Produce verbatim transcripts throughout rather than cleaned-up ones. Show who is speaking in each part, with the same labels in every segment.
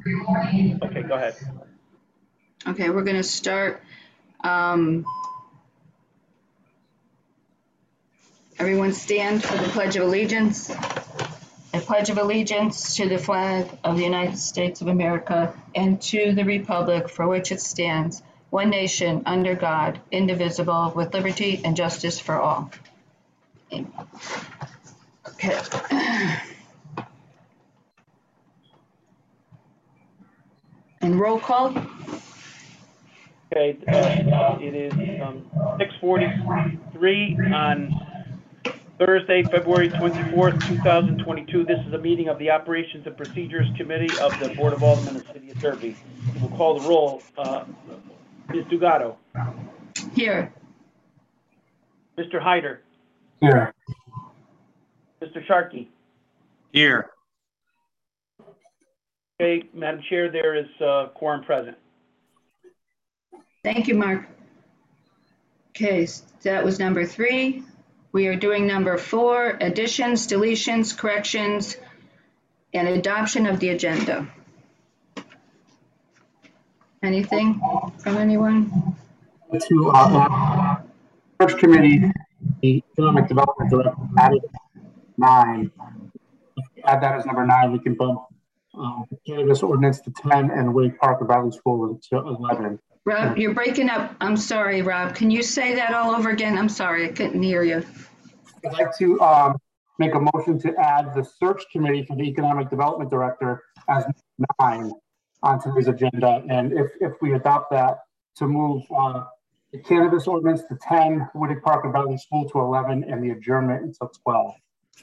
Speaker 1: Okay, go ahead.
Speaker 2: Okay, we're going to start. Um, everyone stand for the Pledge of Allegiance. I pledge of allegiance to the flag of the United States of America and to the republic for which it stands, one nation, under God, indivisible, with liberty and justice for all. Okay. And roll call.
Speaker 1: Okay, uh, it is um, six forty-three on Thursday, February twenty-fourth, two thousand twenty-two. This is a meeting of the Operations and Procedures Committee of the Board of Aldermen of the City of Derby. We'll call the roll. Uh, Miz Dugatto.
Speaker 2: Here.
Speaker 1: Mister Hyder.
Speaker 3: Here.
Speaker 1: Mister Sharkey.
Speaker 3: Here.
Speaker 1: Okay, Madam Chair, there is uh, quorum present.
Speaker 2: Thank you, Mark. Okay, so that was number three. We are doing number four, additions, deletions, corrections, and adoption of the agenda. Anything from anyone?
Speaker 3: To uh, Search Committee, the Economic Development Director added nine. If we add that as number nine, we can bump um, cannabis ordinance to ten and Wake Park and Valley School to eleven.
Speaker 2: Rob, you're breaking up. I'm sorry, Rob. Can you say that all over again? I'm sorry, I couldn't hear you.
Speaker 3: I'd like to um, make a motion to add the Search Committee for the Economic Development Director as nine on today's agenda. And if, if we adopt that, to move uh, the cannabis ordinance to ten, Wooded Park and Valley School to eleven, and the adjournment until twelve.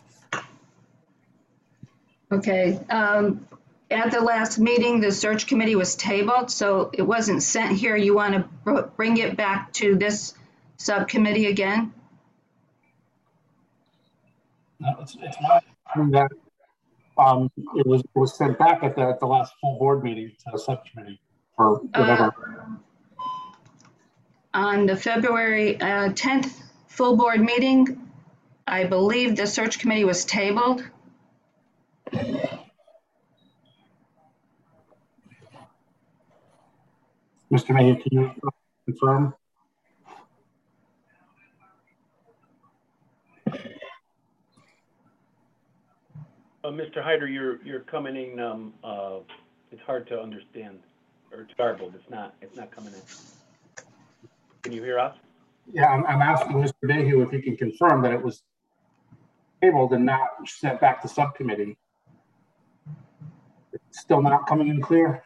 Speaker 2: Okay. Um, at the last meeting, the search committee was tabled, so it wasn't sent here. You want to br bring it back to this subcommittee again?
Speaker 3: No, it's, it's not that um, it was it was sent back at the, at the last full board meeting to the subcommittee or whatever.
Speaker 2: Uh, on the February uh, tenth full board meeting, I believe the search committee was tabled.
Speaker 3: Mister Mayor, can you confirm?
Speaker 1: Uh, Mister Hyder, you're you're coming in. Um, uh, it's hard to understand, or it's garbled. It's not. It's not coming in. Can you hear us?
Speaker 3: Yeah, I'm, I'm asking Mister Mayhew if he can confirm that it was tabled and not sent back to subcommittee. It's still not coming in clear.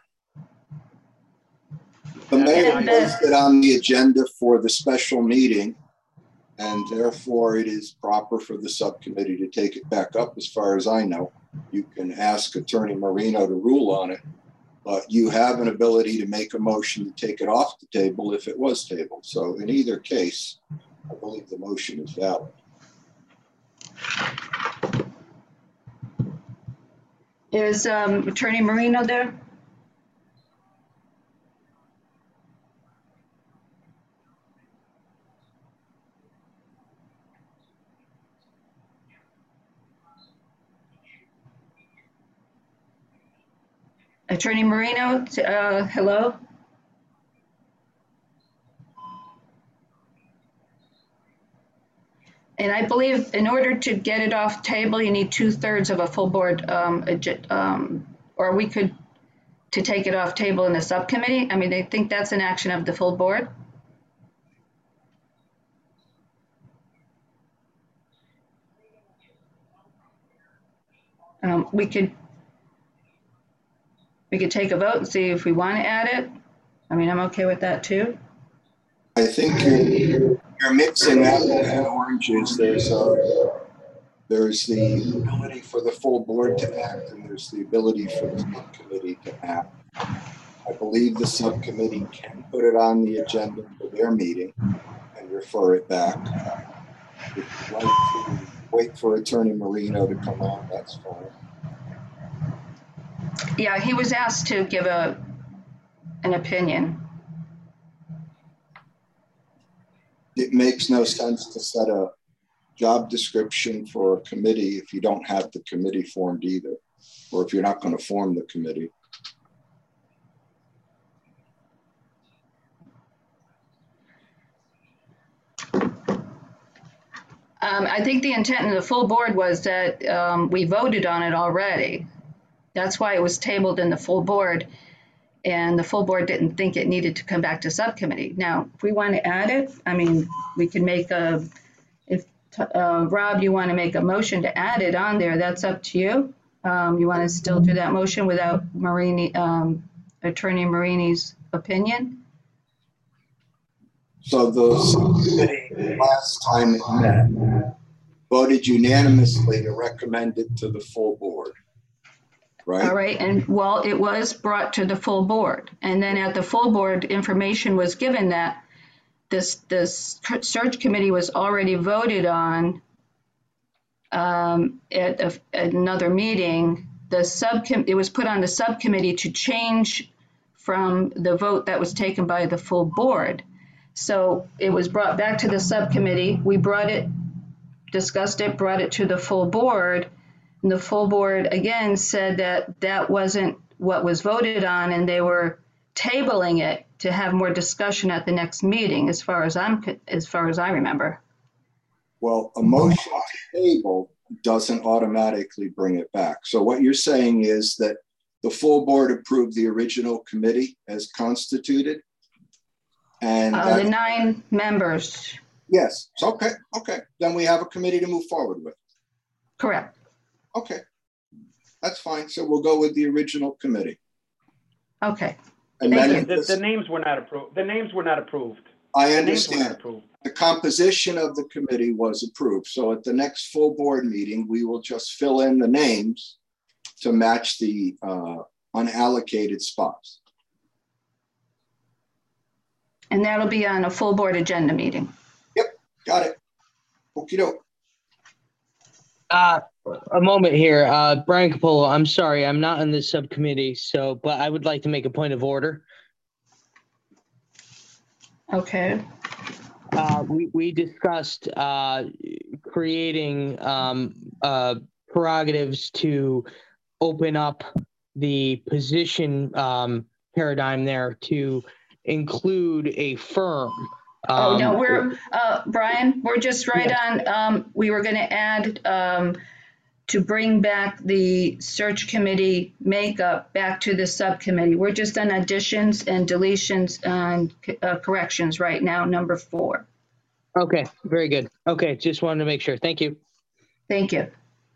Speaker 4: The mayor placed it on the agenda for the special meeting, and therefore it is proper for the subcommittee to take it back up. As far as I know, you can ask Attorney Marino to rule on it, but you have an ability to make a motion to take it off the table if it was tabled. So in either case, I believe the motion is valid.
Speaker 2: Is um, Attorney Marino there? Attorney Marino, uh, hello? And I believe in order to get it off table, you need two thirds of a full board, um, um, or we could, to take it off table in the subcommittee. I mean, they think that's an action of the full board. Um, we could, we could take a vote and see if we want to add it. I mean, I'm okay with that too.
Speaker 4: I think you're, you're mixing apples and oranges. There's a, there's the ability for the full board to act, and there's the ability for the subcommittee to act. I believe the subcommittee can put it on the agenda for their meeting and refer it back. If you'd like to wait for Attorney Marino to come on, that's fine.
Speaker 2: Yeah, he was asked to give a an opinion.
Speaker 4: It makes no sense to set a job description for a committee if you don't have the committee formed either, or if you're not going to form the committee.
Speaker 2: Um, I think the intent of the full board was that um, we voted on it already. That's why it was tabled in the full board, and the full board didn't think it needed to come back to subcommittee. Now, if we want to add it, I mean, we can make a, if, uh, Rob, you want to make a motion to add it on there, that's up to you. Um, you want to still do that motion without Marini, um, Attorney Marini's opinion?
Speaker 4: So the subcommittee, last time it met, voted unanimously to recommend it to the full board, right?
Speaker 2: All right, and well, it was brought to the full board, and then at the full board, information was given that this, this search committee was already voted on um, at, a, at another meeting. The subcom, it was put on the subcommittee to change from the vote that was taken by the full board. So it was brought back to the subcommittee. We brought it, discussed it, brought it to the full board. And the full board again said that that wasn't what was voted on, and they were tabling it to have more discussion at the next meeting, as far as I'm, as far as I remember.
Speaker 4: Well, a motion to table doesn't automatically bring it back. So what you're saying is that the full board approved the original committee as constituted? And
Speaker 2: Uh, the nine members,
Speaker 4: yes, it's okay, okay. Then we have a committee to move forward with.
Speaker 2: correct.
Speaker 4: Okay, that's fine. So we'll go with the original committee.
Speaker 2: Okay,
Speaker 4: And
Speaker 2: Thank
Speaker 4: then
Speaker 2: you.
Speaker 1: The,
Speaker 4: this-
Speaker 1: the names were not approved. The names were not approved.
Speaker 4: I
Speaker 1: The names were not
Speaker 4: understand.
Speaker 1: approved.
Speaker 4: The composition of the committee was approved. So at the next full board meeting, we will just fill in the names to match the uh, unallocated spots.
Speaker 2: and that'll be on a full board agenda meeting.
Speaker 4: Got it. Okey doke.
Speaker 5: Uh, a moment here, uh, Brian Capolo, I'm sorry, I'm not on this subcommittee, so, but I would like to make a point of order.
Speaker 2: Okay,
Speaker 5: Uh, we, we discussed, uh, creating, um, uh, prerogatives to open up the position, um, paradigm there to include a firm.
Speaker 2: oh, no,
Speaker 5: Um,
Speaker 2: we're, uh, Brian, we're just right on, um, we were gonna add, um, to bring back the search committee makeup back to the subcommittee. We're just on additions and deletions and uh, corrections right now, number four.
Speaker 5: Okay, very good. Okay, just wanted to make sure. Thank you.
Speaker 2: Thank you.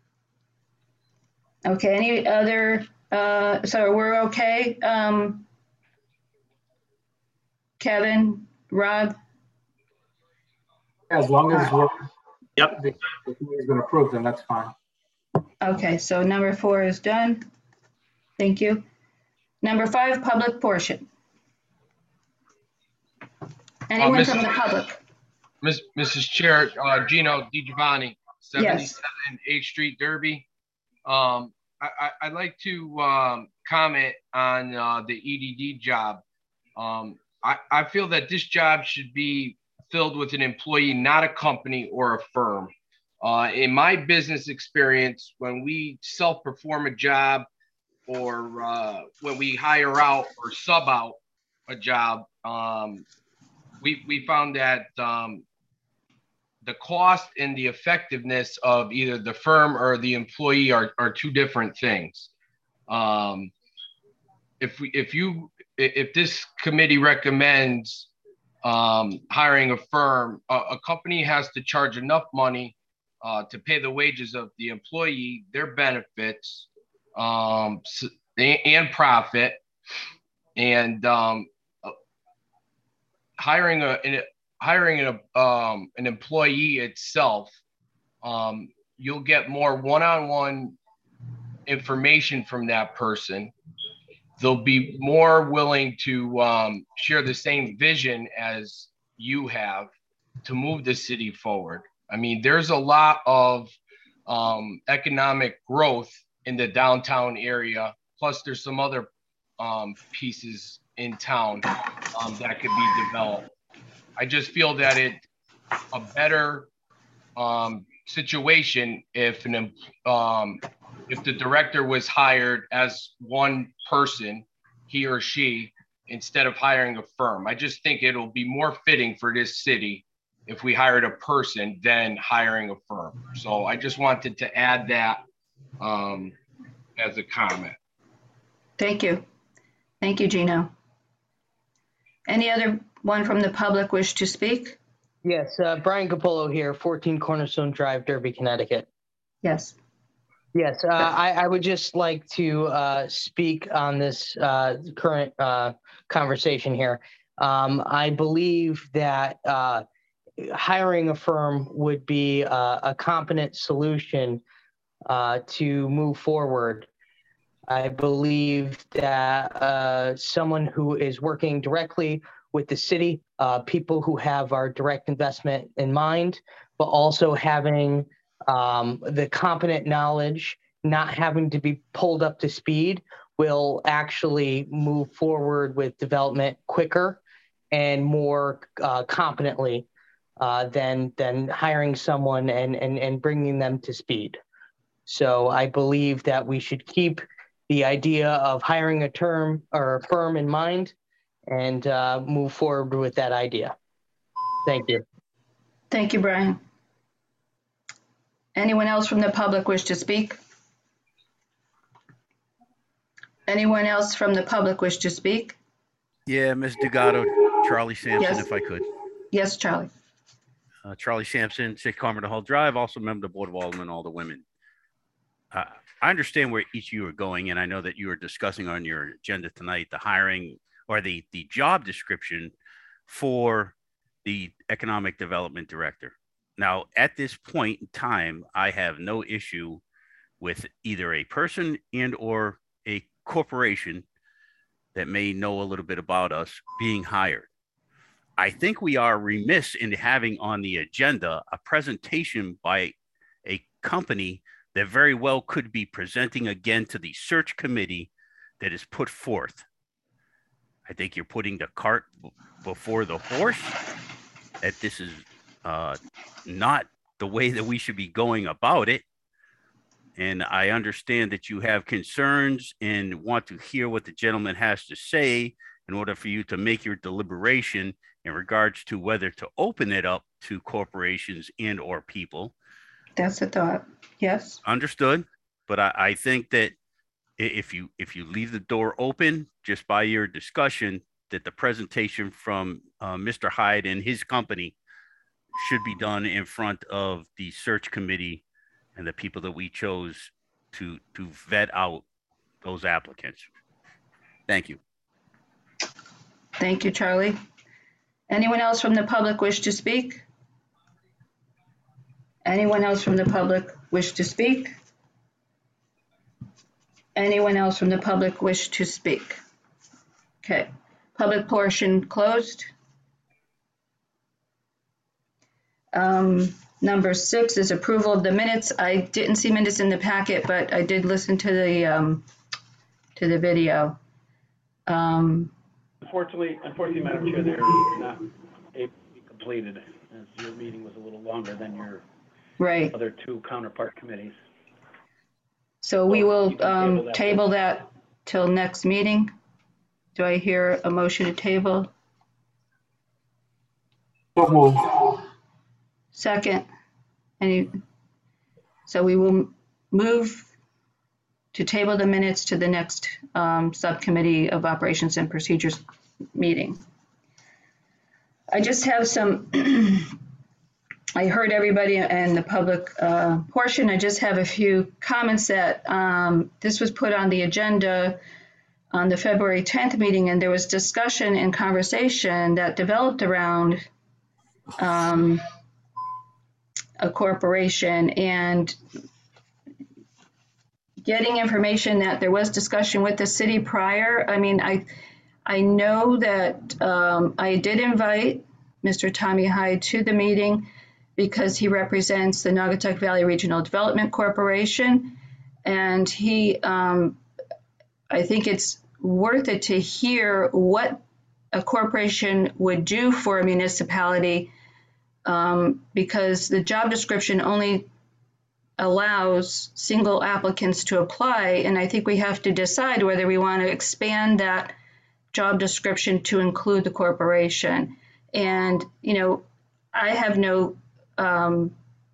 Speaker 2: Okay, any other, uh, so we're okay? Um, Kevin, Rob?
Speaker 3: As long as we're.
Speaker 1: Yep.
Speaker 3: The the committee's been approved, then that's fine.
Speaker 2: Okay, so number four is done. Thank you. Number five, public portion. Anyone
Speaker 6: Miss-
Speaker 2: from the public?
Speaker 6: Miss, Missus Chair, uh, Gino DiGiovanni, seventy-seven eighth Street, Derby. Um, I, I, I'd like to, um, comment on, uh, the E D D job. Um, I, I feel that this job should be filled with an employee, not a company or a firm. Uh, in my business experience, when we self-perform a job or, uh, when we hire out or sub out a job, um, we, we found that, um, the cost and the effectiveness of either the firm or the employee are, are two different things. Um, if we, if you, if this committee recommends um, hiring a firm, a, a company has to charge enough money uh, to pay the wages of the employee, their benefits, um, and profit, and um, hiring a, an, hiring an, um, an employee itself, um, you'll get more one-on-one information from that person. They'll be more willing to um, share the same vision as you have to move the city forward. I mean, there's a lot of um, economic growth in the downtown area. Plus, there's some other um, pieces in town um, that could be developed. I just feel that it a better um, situation if an um, if the director was hired as one person, he or she, instead of hiring a firm. I just think it'll be more fitting for this city if we hired a person than hiring a firm. So I just wanted to add that um, as a comment.
Speaker 2: Thank you. Thank you, Gino. Any other one from the public wish to speak?
Speaker 5: Yes, uh, Brian Capolo here, fourteen Cornerstone Drive, Derby, Connecticut.
Speaker 2: Yes.
Speaker 5: Yes, uh, I, I would just like to uh, speak on this uh, current uh, conversation here. Um, I believe that uh, hiring a firm would be uh, a competent solution uh, to move forward. I believe that uh, someone who is working directly with the city, uh, people who have our direct investment in mind, but also having um, the competent knowledge, not having to be pulled up to speed, will actually move forward with development quicker and more uh, competently uh, than than hiring someone and, and, and bringing them to speed. So I believe that we should keep the idea of hiring a term or a firm in mind and uh, move forward with that idea. Thank you.
Speaker 2: Thank you, Brian. Anyone else from the public wish to speak? Anyone else from the public wish to speak?
Speaker 7: Yeah, Miz Dugato, Charlie Sampson,
Speaker 2: Yes.
Speaker 7: if I could.
Speaker 2: Yes, Charlie.
Speaker 7: Uh, Charlie Sampson, six Carmenter Hall Drive, also member of the Board of Aldermen, all the women. Uh, I understand where each of you are going, and I know that you are discussing on your agenda tonight the hiring or the, the job description for the Economic Development Director. Now, at this point in time, I have no issue with either a person and or a corporation that may know a little bit about us being hired. I think we are remiss in having on the agenda a presentation by a company that very well could be presenting again to the search committee that is put forth. I think you're putting the cart before the horse, that this is uh, not the way that we should be going about it. And I understand that you have concerns and want to hear what the gentleman has to say in order for you to make your deliberation in regards to whether to open it up to corporations and or people.
Speaker 2: That's a thought. Yes.
Speaker 7: Understood. But I, I think that if you if you leave the door open just by your discussion, that the presentation from uh, Mister Hyde and his company should be done in front of the search committee and the people that we chose to to vet out those applicants. Thank you.
Speaker 2: Thank you, Charlie. Anyone else from the public wish to speak? Anyone else from the public wish to speak? Anyone else from the public wish to speak? Okay, public portion closed. Um, number six is approval of the minutes. I didn't see minutes in the packet, but I did listen to the um, to the video. Um,
Speaker 1: Unfortunately, unfortunately, Madam Chair, they're not able to be completed, as your meeting was a little longer than your
Speaker 2: right.
Speaker 1: other two counterpart committees.
Speaker 2: So we
Speaker 1: So
Speaker 2: will
Speaker 1: you can
Speaker 2: um,
Speaker 1: table that.
Speaker 2: table that till next meeting. Do I hear a motion to table?
Speaker 3: So moved.
Speaker 2: Second. Any? So we will move to table the minutes to the next um, subcommittee of operations and procedures meeting. I just have some, I heard everybody and the public uh, portion. I just have a few comments that um, this was put on the agenda on the February tenth meeting, and there was discussion and conversation that developed around um, a corporation, and getting information that there was discussion with the city prior. I mean, I I know that um, I did invite Mister Tommy Hyde to the meeting because he represents the Naugatuck Valley Regional Development Corporation, and he, um, I think it's worth it to hear what a corporation would do for a municipality, um, because the job description only allows single applicants to apply, and I think we have to decide whether we want to expand that job description to include the corporation. And, you know, I have no, um,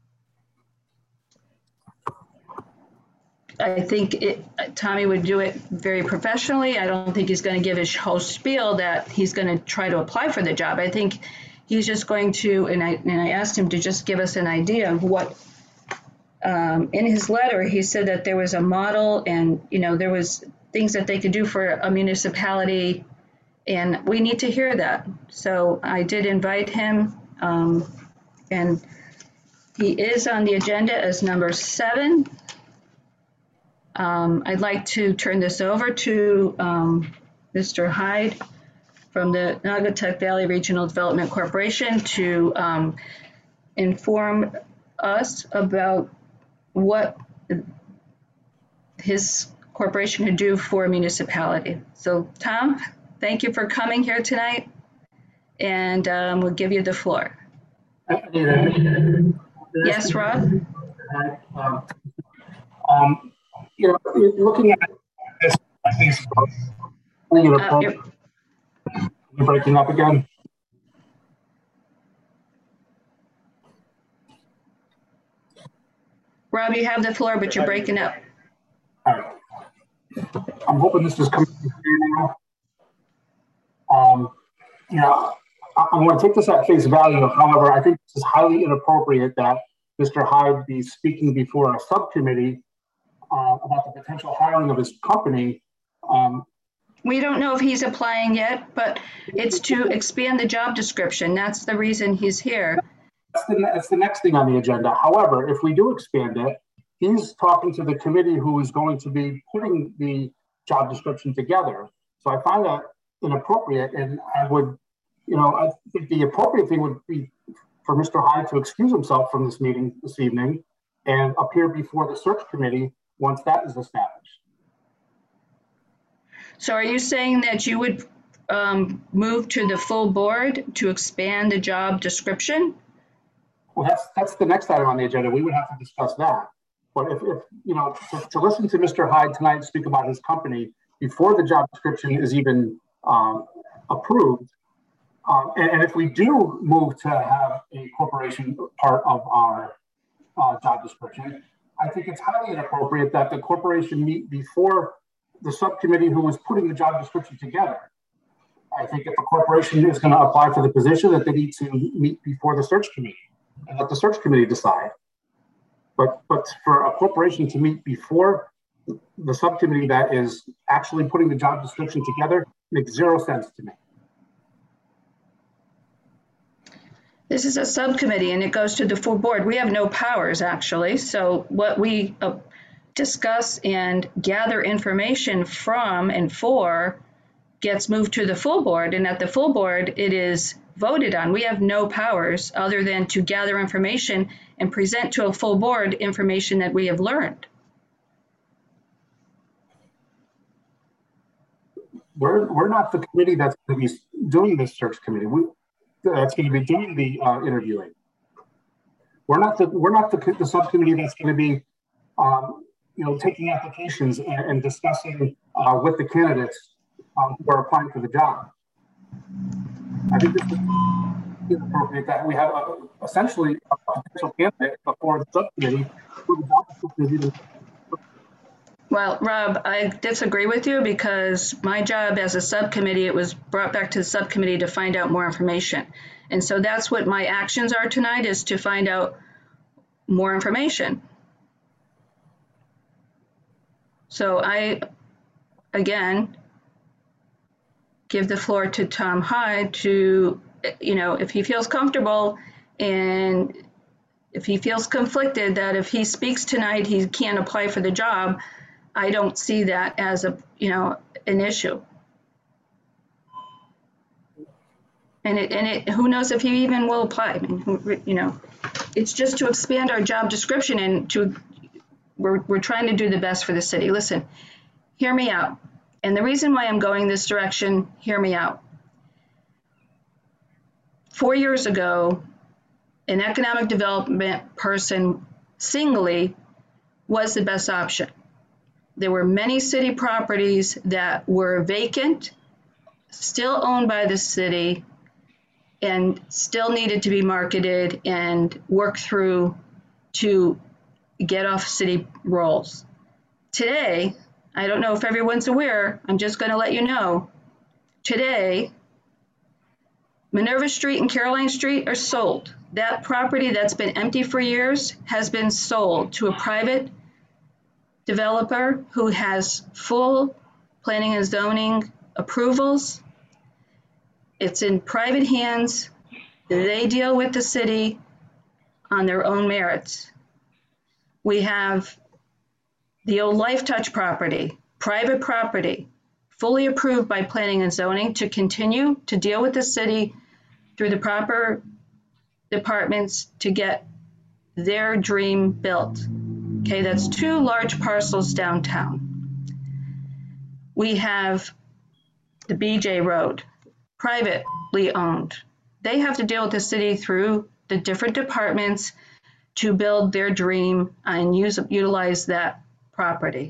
Speaker 2: I think it, Tommy would do it very professionally. I don't think he's going to give his whole spiel that he's going to try to apply for the job. I think he's just going to, and I, and I asked him to just give us an idea of what, um, in his letter, he said that there was a model and, you know, there was things that they could do for a municipality, and we need to hear that. So I did invite him, um, and he is on the agenda as number seven. Um, I'd like to turn this over to um, Mister Hyde from the Naugatuck Valley Regional Development Corporation to um, inform us about what his corporation can do for a municipality. So Tom, thank you for coming here tonight, and um, we'll give you the floor. Yes, Rob?
Speaker 3: Um, um, you know, looking at this, I think you're,
Speaker 2: Uh, you're,
Speaker 3: you're breaking up again.
Speaker 2: Rob, you have the floor, but you're breaking up.
Speaker 3: All right. I'm hoping this is coming through now. Um, you know, I, I'm going to take this at face value. However, I think this is highly inappropriate that Mister Hyde be speaking before a subcommittee uh, about the potential hiring of his company. Um,
Speaker 2: We don't know if he's applying yet, but it's to expand the job description. That's the reason he's here.
Speaker 3: That's the, that's the next thing on the agenda. However, if we do expand it, he's talking to the committee who is going to be putting the job description together. So I find that inappropriate, and I would, you know, I think the appropriate thing would be for Mister Hyde to excuse himself from this meeting this evening and appear before the search committee once that is established.
Speaker 2: So are you saying that you would um, move to the full board to expand the job description?
Speaker 3: Well, that's that's the next item on the agenda. We would have to discuss that. But if, if you know, to, to listen to Mister Hyde tonight speak about his company before the job description is even um, approved, um, and, and if we do move to have a corporation part of our uh, job description, I think it's highly inappropriate that the corporation meet before the subcommittee who was putting the job description together. I think if a corporation is going to apply for the position, that they need to meet before the search committee and let the search committee decide. But but for a corporation to meet before the subcommittee that is actually putting the job description together makes zero sense to me.
Speaker 2: This is a subcommittee and it goes to the full board. We have no powers actually. So what we uh, discuss and gather information from and for gets moved to the full board, and at the full board it is voted on. We have no powers other than to gather information and present to a full board information that we have learned.
Speaker 3: We're, we're not the committee that's going to be doing this search committee. We, that's going to be doing the uh, interviewing. We're not the we're not the, the subcommittee that's going to be, um, you know, taking applications and, and discussing uh, with the candidates um, who are applying for the job. I think this is inappropriate that we have a, essentially a potential candidate before the subcommittee.
Speaker 2: Well, Rob, I disagree with you because my job as a subcommittee, it was brought back to the subcommittee to find out more information. And so that's what my actions are tonight, is to find out more information. So I, again, give the floor to Tom Hyde to, you know, if he feels comfortable and if he feels conflicted that if he speaks tonight, he can't apply for the job, I don't see that as a, you know, an issue. And it, and it, who knows if he even will apply? I mean, who, you know, it's just to expand our job description and to, we're, we're trying to do the best for the city. Listen, hear me out. And the reason why I'm going this direction, hear me out. Four years ago, an economic development person singly was the best option. There were many city properties that were vacant, still owned by the city, and still needed to be marketed and worked through to get off city rolls. Today, I don't know if everyone's aware, I'm just going to let you know, today, Minerva Street and Caroline Street are sold. That property that's been empty for years has been sold to a private developer who has full planning and zoning approvals. It's in private hands. They deal with the city on their own merits. We have the old Life Touch property, private property, fully approved by planning and zoning to continue to deal with the city through the proper departments to get their dream built. Okay, that's two large parcels downtown. We have the B J Road, privately owned. They have to deal with the city through the different departments to build their dream and use utilize that property.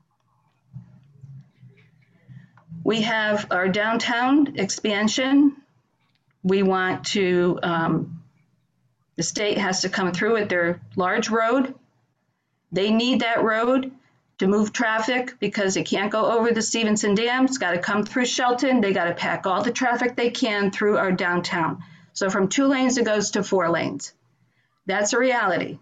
Speaker 2: We have our downtown expansion. We want to, um, the state has to come through with their large road. They need that road to move traffic because it can't go over the Stevenson Dam. It's got to come through Shelton. They got to pack all the traffic they can through our downtown. So from two lanes, it goes to four lanes. That's a reality.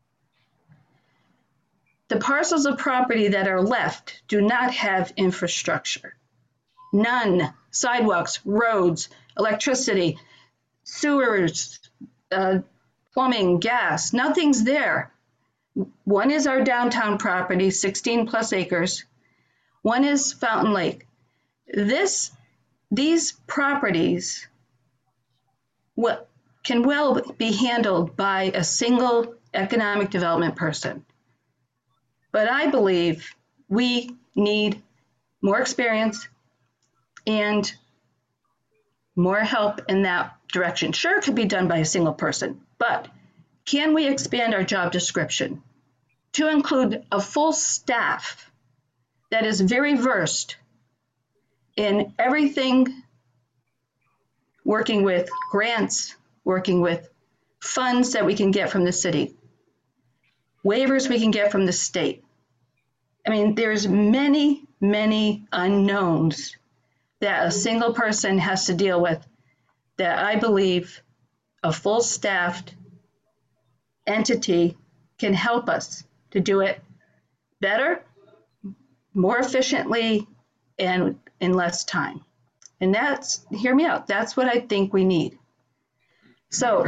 Speaker 2: The parcels of property that are left do not have infrastructure. None. Sidewalks, roads, electricity, sewers, uh, plumbing, gas, nothing's there. One is our downtown property, sixteen plus acres. One is Fountain Lake. This, these properties what can well be handled by a single economic development person. But I believe we need more experience and more help in that direction. Sure, it could be done by a single person, but can we expand our job description to include a full staff that is very versed in everything, working with grants, working with funds that we can get from the city, waivers we can get from the state. I mean, there's many, many unknowns that a single person has to deal with that I believe a full staffed entity can help us to do it better, more efficiently, and in less time. And that's, hear me out, that's what I think we need. So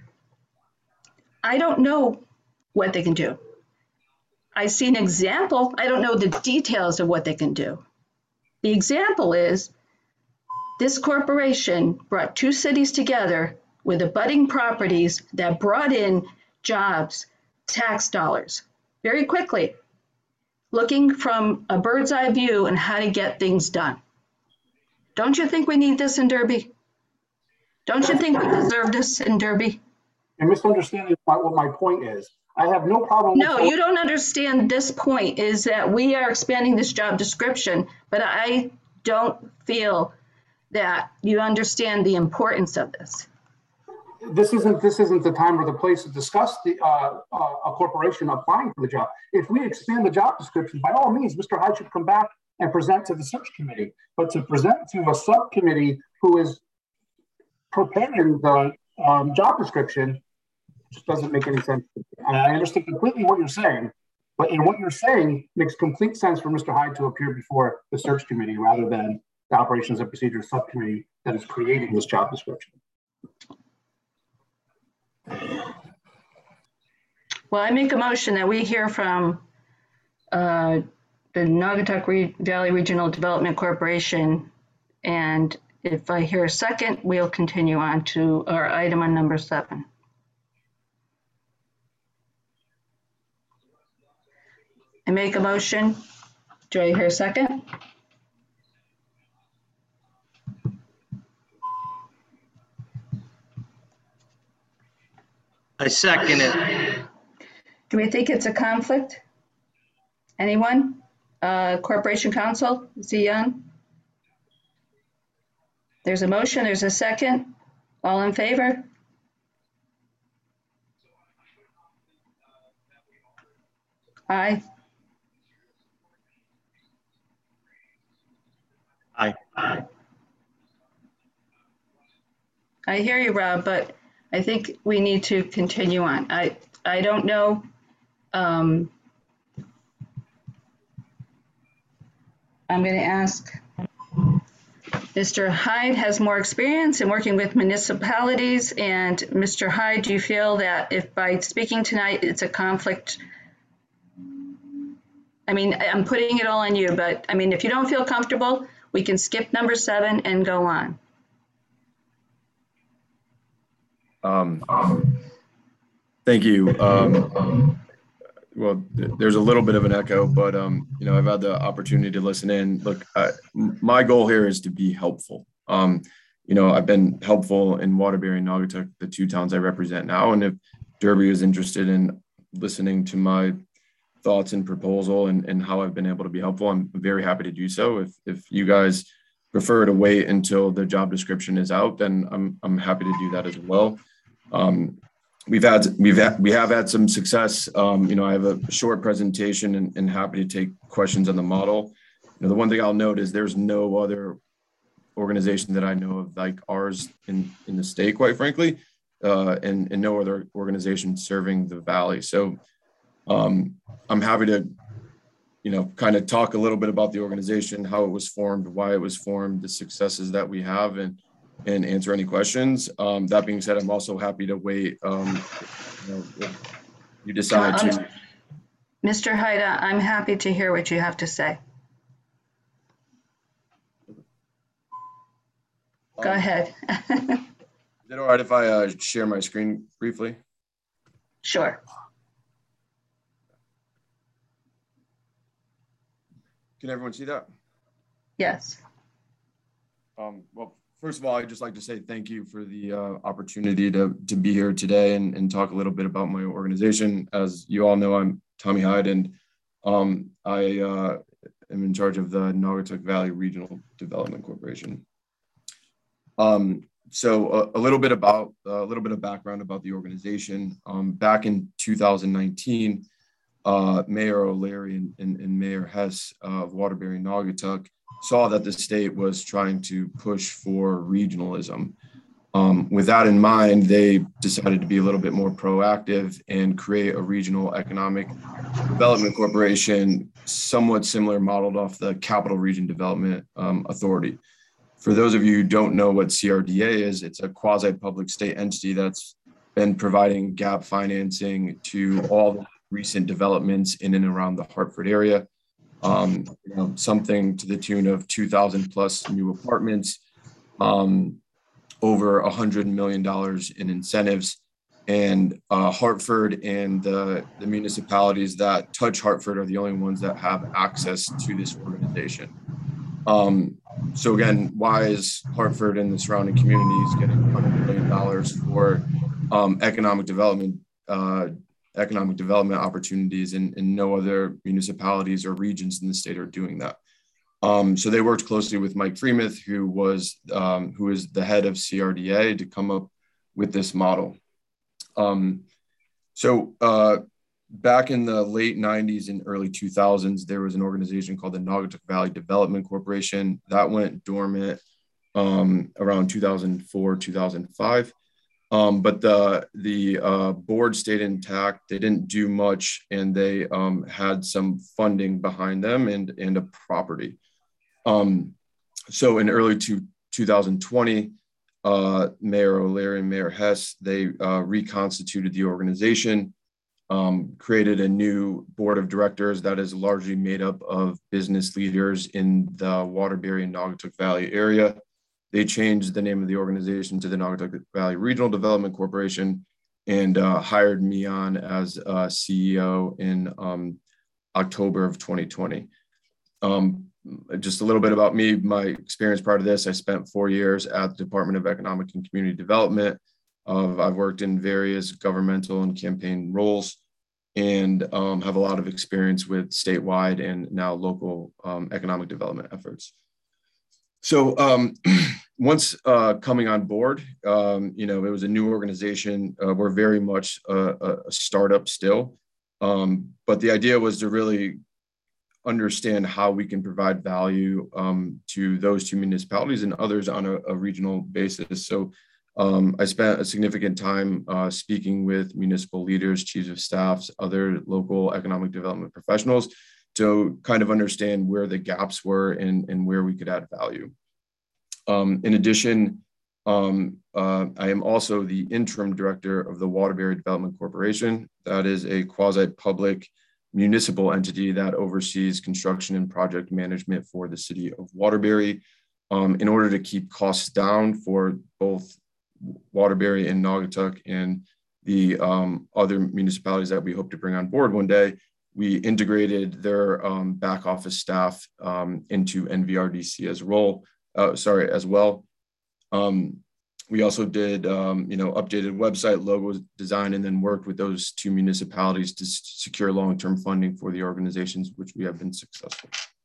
Speaker 2: I don't know what they can do. I see an example. I don't know the details of what they can do. The example is this corporation brought two cities together with abutting properties that brought in jobs, tax dollars, very quickly, looking from a bird's eye view on how to get things done. Don't you think we need this in Derby? Don't you think we deserve this in Derby?
Speaker 3: You're misunderstanding what my point is. I have no problem.
Speaker 2: No, you don't understand this point is that we are expanding this job description, but I don't feel that you understand the importance of this.
Speaker 3: This isn't this isn't the time or the place to discuss the uh, uh, a corporation applying for the job. If we expand the job description, by all means, Mister Hyde should come back and present to the search committee. But to present to a subcommittee who is preparing the um, job description just doesn't make any sense. And I understand completely what you're saying, but in what you're saying makes complete sense for Mister Hyde to appear before the search committee rather than the operations and procedures subcommittee that is creating this job description.
Speaker 2: Well, I make a motion that we hear from uh, the Naugatuck Re- Valley Regional Development Corporation, and if I hear a second, we'll continue on to our item on number seven. I make a motion. Do I hear a second?
Speaker 8: I second it.
Speaker 2: Do we think it's a conflict? Anyone? Uh, Corporation Counsel, is he on? There's a motion, there's a second. All in favor? Aye.
Speaker 8: Aye.
Speaker 2: I hear you, Rob, but I think we need to continue on. I, I don't know. Um, I'm going to ask, Mister Hyde has more experience in working with municipalities, and Mister Hyde, do you feel that if by speaking tonight, it's a conflict? I mean, I'm putting it all on you, but I mean, if you don't feel comfortable, we can skip number seven and go on.
Speaker 8: Um, thank you. Um, well, th- there's a little bit of an echo, but um, you know, I've had the opportunity to listen in. Look, I, my goal here is to be helpful. Um, you know, I've been helpful in Waterbury and Naugatuck, the two towns I represent now. And if Derby is interested in listening to my thoughts and proposal and, and how I've been able to be helpful, I'm very happy to do so. If if you guys prefer to wait until the job description is out, then I'm I'm happy to do that as well. Um, we've had we've had, we have had some success. Um, you know, I have a short presentation and, and happy to take questions on the model. You know, the one thing I'll note is there's no other organization that I know of like ours in in the state, quite frankly, uh, and and no other organization serving the Valley. So um, I'm happy to, you know, kind of talk a little bit about the organization, how it was formed, why it was formed, the successes that we have, and and answer any questions. Um, that being said, I'm also happy to wait. Um, you know, if you decide
Speaker 2: Um,
Speaker 8: to.
Speaker 2: Mister Hyde, I'm happy to hear what you have to say. Go
Speaker 8: Um,
Speaker 2: ahead.
Speaker 8: Is it all right if I uh, share my screen briefly?
Speaker 2: Sure.
Speaker 8: Can everyone see that?
Speaker 2: Yes.
Speaker 8: Um, well, first of all, I'd just like to say thank you for the uh, opportunity to, to be here today and, and talk a little bit about my organization. As you all know, I'm Tommy Hyde, and um, I uh, am in charge of the Naugatuck Valley Regional Development Corporation. Um, so a, a little bit about a little bit of background about the organization. Um, back in two thousand nineteen, uh, Mayor O'Leary and, and, and Mayor Hess of Waterbury and Naugatuck saw that the state was trying to push for regionalism. Um, with that in mind, they decided to be a little bit more proactive and create a regional economic development corporation, somewhat similar, modeled off the Capital Region Development um, Authority. For those of you who don't know what C R D A is, it's a quasi-public state entity that's been providing gap financing to all the recent developments in and around the Hartford area. Um, you know, something to the tune of two thousand plus new apartments, um, over one hundred million dollars in incentives. And uh, Hartford and the, the municipalities that touch Hartford are the only ones that have access to this organization. Um, so again, why is Hartford and the surrounding communities getting one hundred million dollars for um, economic development uh, economic development opportunities, and, and no other municipalities or regions in the state are doing that? Um, so they worked closely with Mike Freemuth, who was um, who is the head of C R D A, to come up with this model. Um, so uh, back in the late nineties and early two thousands, there was an organization called the Naugatuck Valley Development Corporation that went dormant um, around two thousand four, two thousand five. Um, but the the uh, board stayed intact. They didn't do much, and they um, had some funding behind them and and a property. Um, so in early two, twenty twenty, uh, Mayor O'Leary and Mayor Hess, they uh, reconstituted the organization, um, created a new board of directors that is largely made up of business leaders in the Waterbury and Naugatuck Valley area. They changed the name of the organization to the Naugatuck Valley Regional Development Corporation, and uh, hired me on as a C E O in um, October of twenty twenty. Um, just a little bit about me, my experience prior to this: I spent four years at the Department of Economic and Community Development. Uh, I've worked in various governmental and campaign roles, and um, have a lot of experience with statewide and now local um, economic development efforts. So, um, once uh, coming on board, um, you know, it was a new organization. Uh, we're very much a, a startup still. Um, but the idea was to really understand how we can provide value um, to those two municipalities and others on a, a regional basis. So um, I spent a significant time uh, speaking with municipal leaders, chiefs of staffs, other local economic development professionals to kind of understand where the gaps were and, and where we could add value. Um, in addition, um, uh, I am also the interim director of the Waterbury Development Corporation. That is a quasi-public municipal entity that oversees construction and project management for the city of Waterbury um, in order to keep costs down for both Waterbury and Naugatuck and the um, other municipalities that we hope to bring on board one day. We integrated their um, back office staff um, into N V R D C as role, uh, sorry, as well. Um, we also did, um, you know, updated website logo design and then worked with those two municipalities to s- secure long-term funding for the organizations, which we have been successful.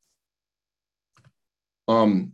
Speaker 8: Um,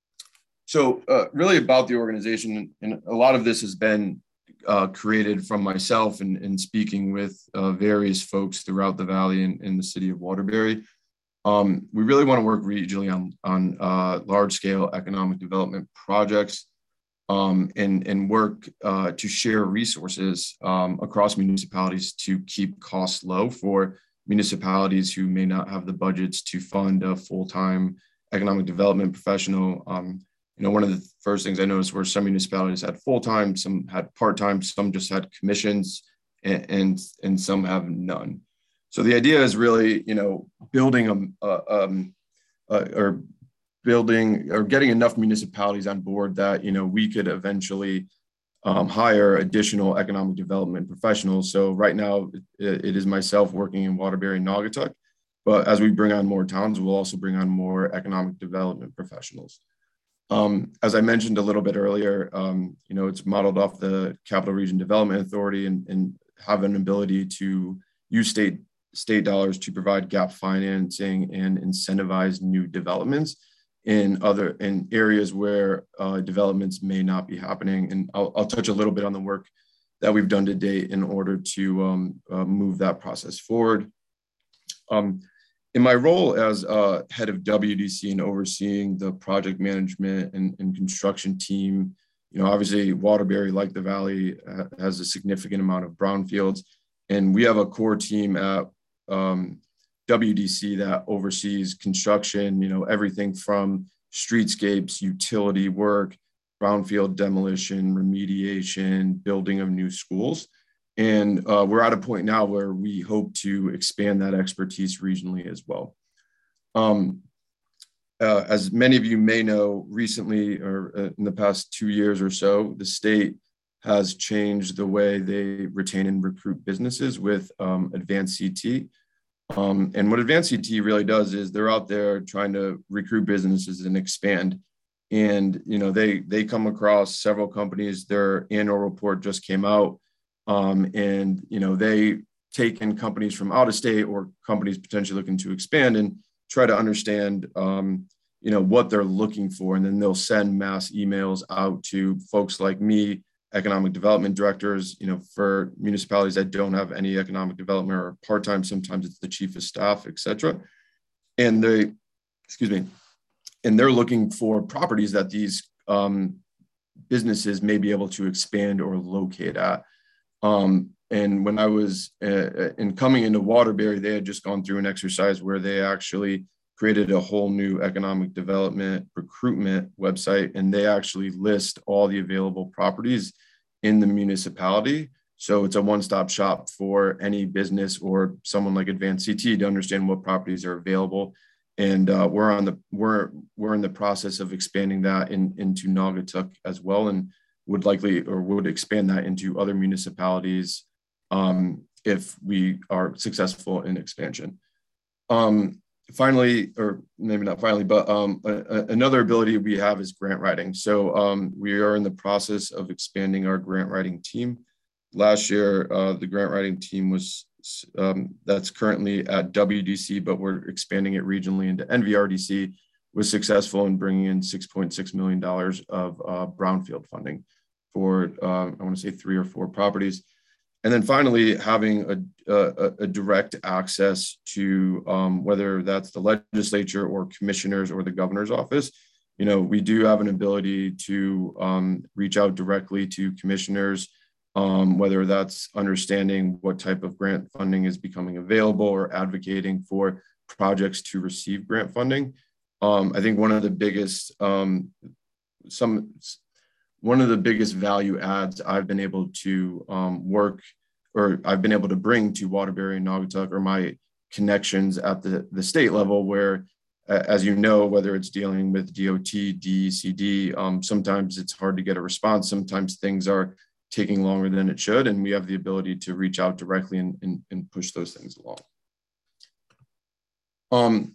Speaker 8: so uh, really about the organization, and a lot of this has been uh, created from myself and, and speaking with uh, various folks throughout the Valley and in the city of Waterbury. Um, we really want to work regionally on, on uh, large-scale economic development projects um, and, and work uh, to share resources um, across municipalities to keep costs low for municipalities who may not have the budgets to fund a full-time economic development professional. Um, you know, one of the first things I noticed were some municipalities had full-time, some had part-time, some just had commissions, and, and, and some have none. So the idea is really, you know, building a, a um, uh, or building or getting enough municipalities on board that, you know, we could eventually um, hire additional economic development professionals. So right now it, it is myself working in Waterbury and Naugatuck, but as we bring on more towns, we'll also bring on more economic development professionals. Um, as I mentioned a little bit earlier, um, you know, it's modeled off the Capital Region Development Authority and, and have an ability to use state state dollars to provide gap financing and incentivize new developments in other in areas where uh, developments may not be happening. And I'll, I'll touch a little bit on the work that we've done to date in order to um, uh, move that process forward. Um, in my role as uh, head of W D C and overseeing the project management and, and construction team, you know, obviously Waterbury, like the Valley, uh, has a significant amount of brownfields, and we have a core team at um, W D C that oversees construction, you know, everything from streetscapes, utility work, brownfield demolition, remediation, building of new schools. And uh, we're at a point now where we hope to expand that expertise regionally as well. Um, uh, as many of you may know, recently or uh, in the past two years or so, the state has changed the way they retain and recruit businesses with um, Advanced C T. Um, and what Advanced C T really does is they're out there trying to recruit businesses and expand. And, you know, they, they come across several companies. Their annual report just came out. Um, and, you know, they take in companies from out of state or companies potentially looking to expand and try to understand, um, you know, what they're looking for. And then they'll send mass emails out to folks like me, economic development directors, you know, for municipalities that don't have any economic development or part-time, sometimes it's the chief of staff, et cetera. And they, excuse me, and they're looking for properties that these um, businesses may be able to expand or locate at. Um, and when I was uh, in coming into Waterbury, they had just gone through an exercise where they actually created a whole new economic development recruitment website, and they actually list all the available properties in the municipality. So it's a one-stop shop for any business or someone like Advanced C T to understand what properties are available. And uh, we're on the we're we're in the process of expanding that in, into Naugatuck as well, and would likely or would expand that into other municipalities um, if we are successful in expansion. Um, finally, or maybe not finally, but um, a, a, another ability we have is grant writing. So um, we are in the process of expanding our grant writing team. Last year, uh, the grant writing team was um, that's currently at W D C, but we're expanding it regionally into N V R D C. was successful in bringing in six point six million dollars of uh, brownfield funding for, uh, I want to say three or four properties. And then finally, having a, a, a direct access to um, whether that's the legislature or commissioners or the governor's office. You know, we do have an ability to um, reach out directly to commissioners, um, whether that's understanding what type of grant funding is becoming available or advocating for projects to receive grant funding. Um, I think one of the biggest, um, some, one of the biggest value adds I've been able to um, work, or I've been able to bring to Waterbury and Naugatuck, are my connections at the, the state level, where, uh, as you know, whether it's dealing with D O T, D E C D, um, sometimes it's hard to get a response. Sometimes things are taking longer than it should, and we have the ability to reach out directly and, and, and push those things along. Um,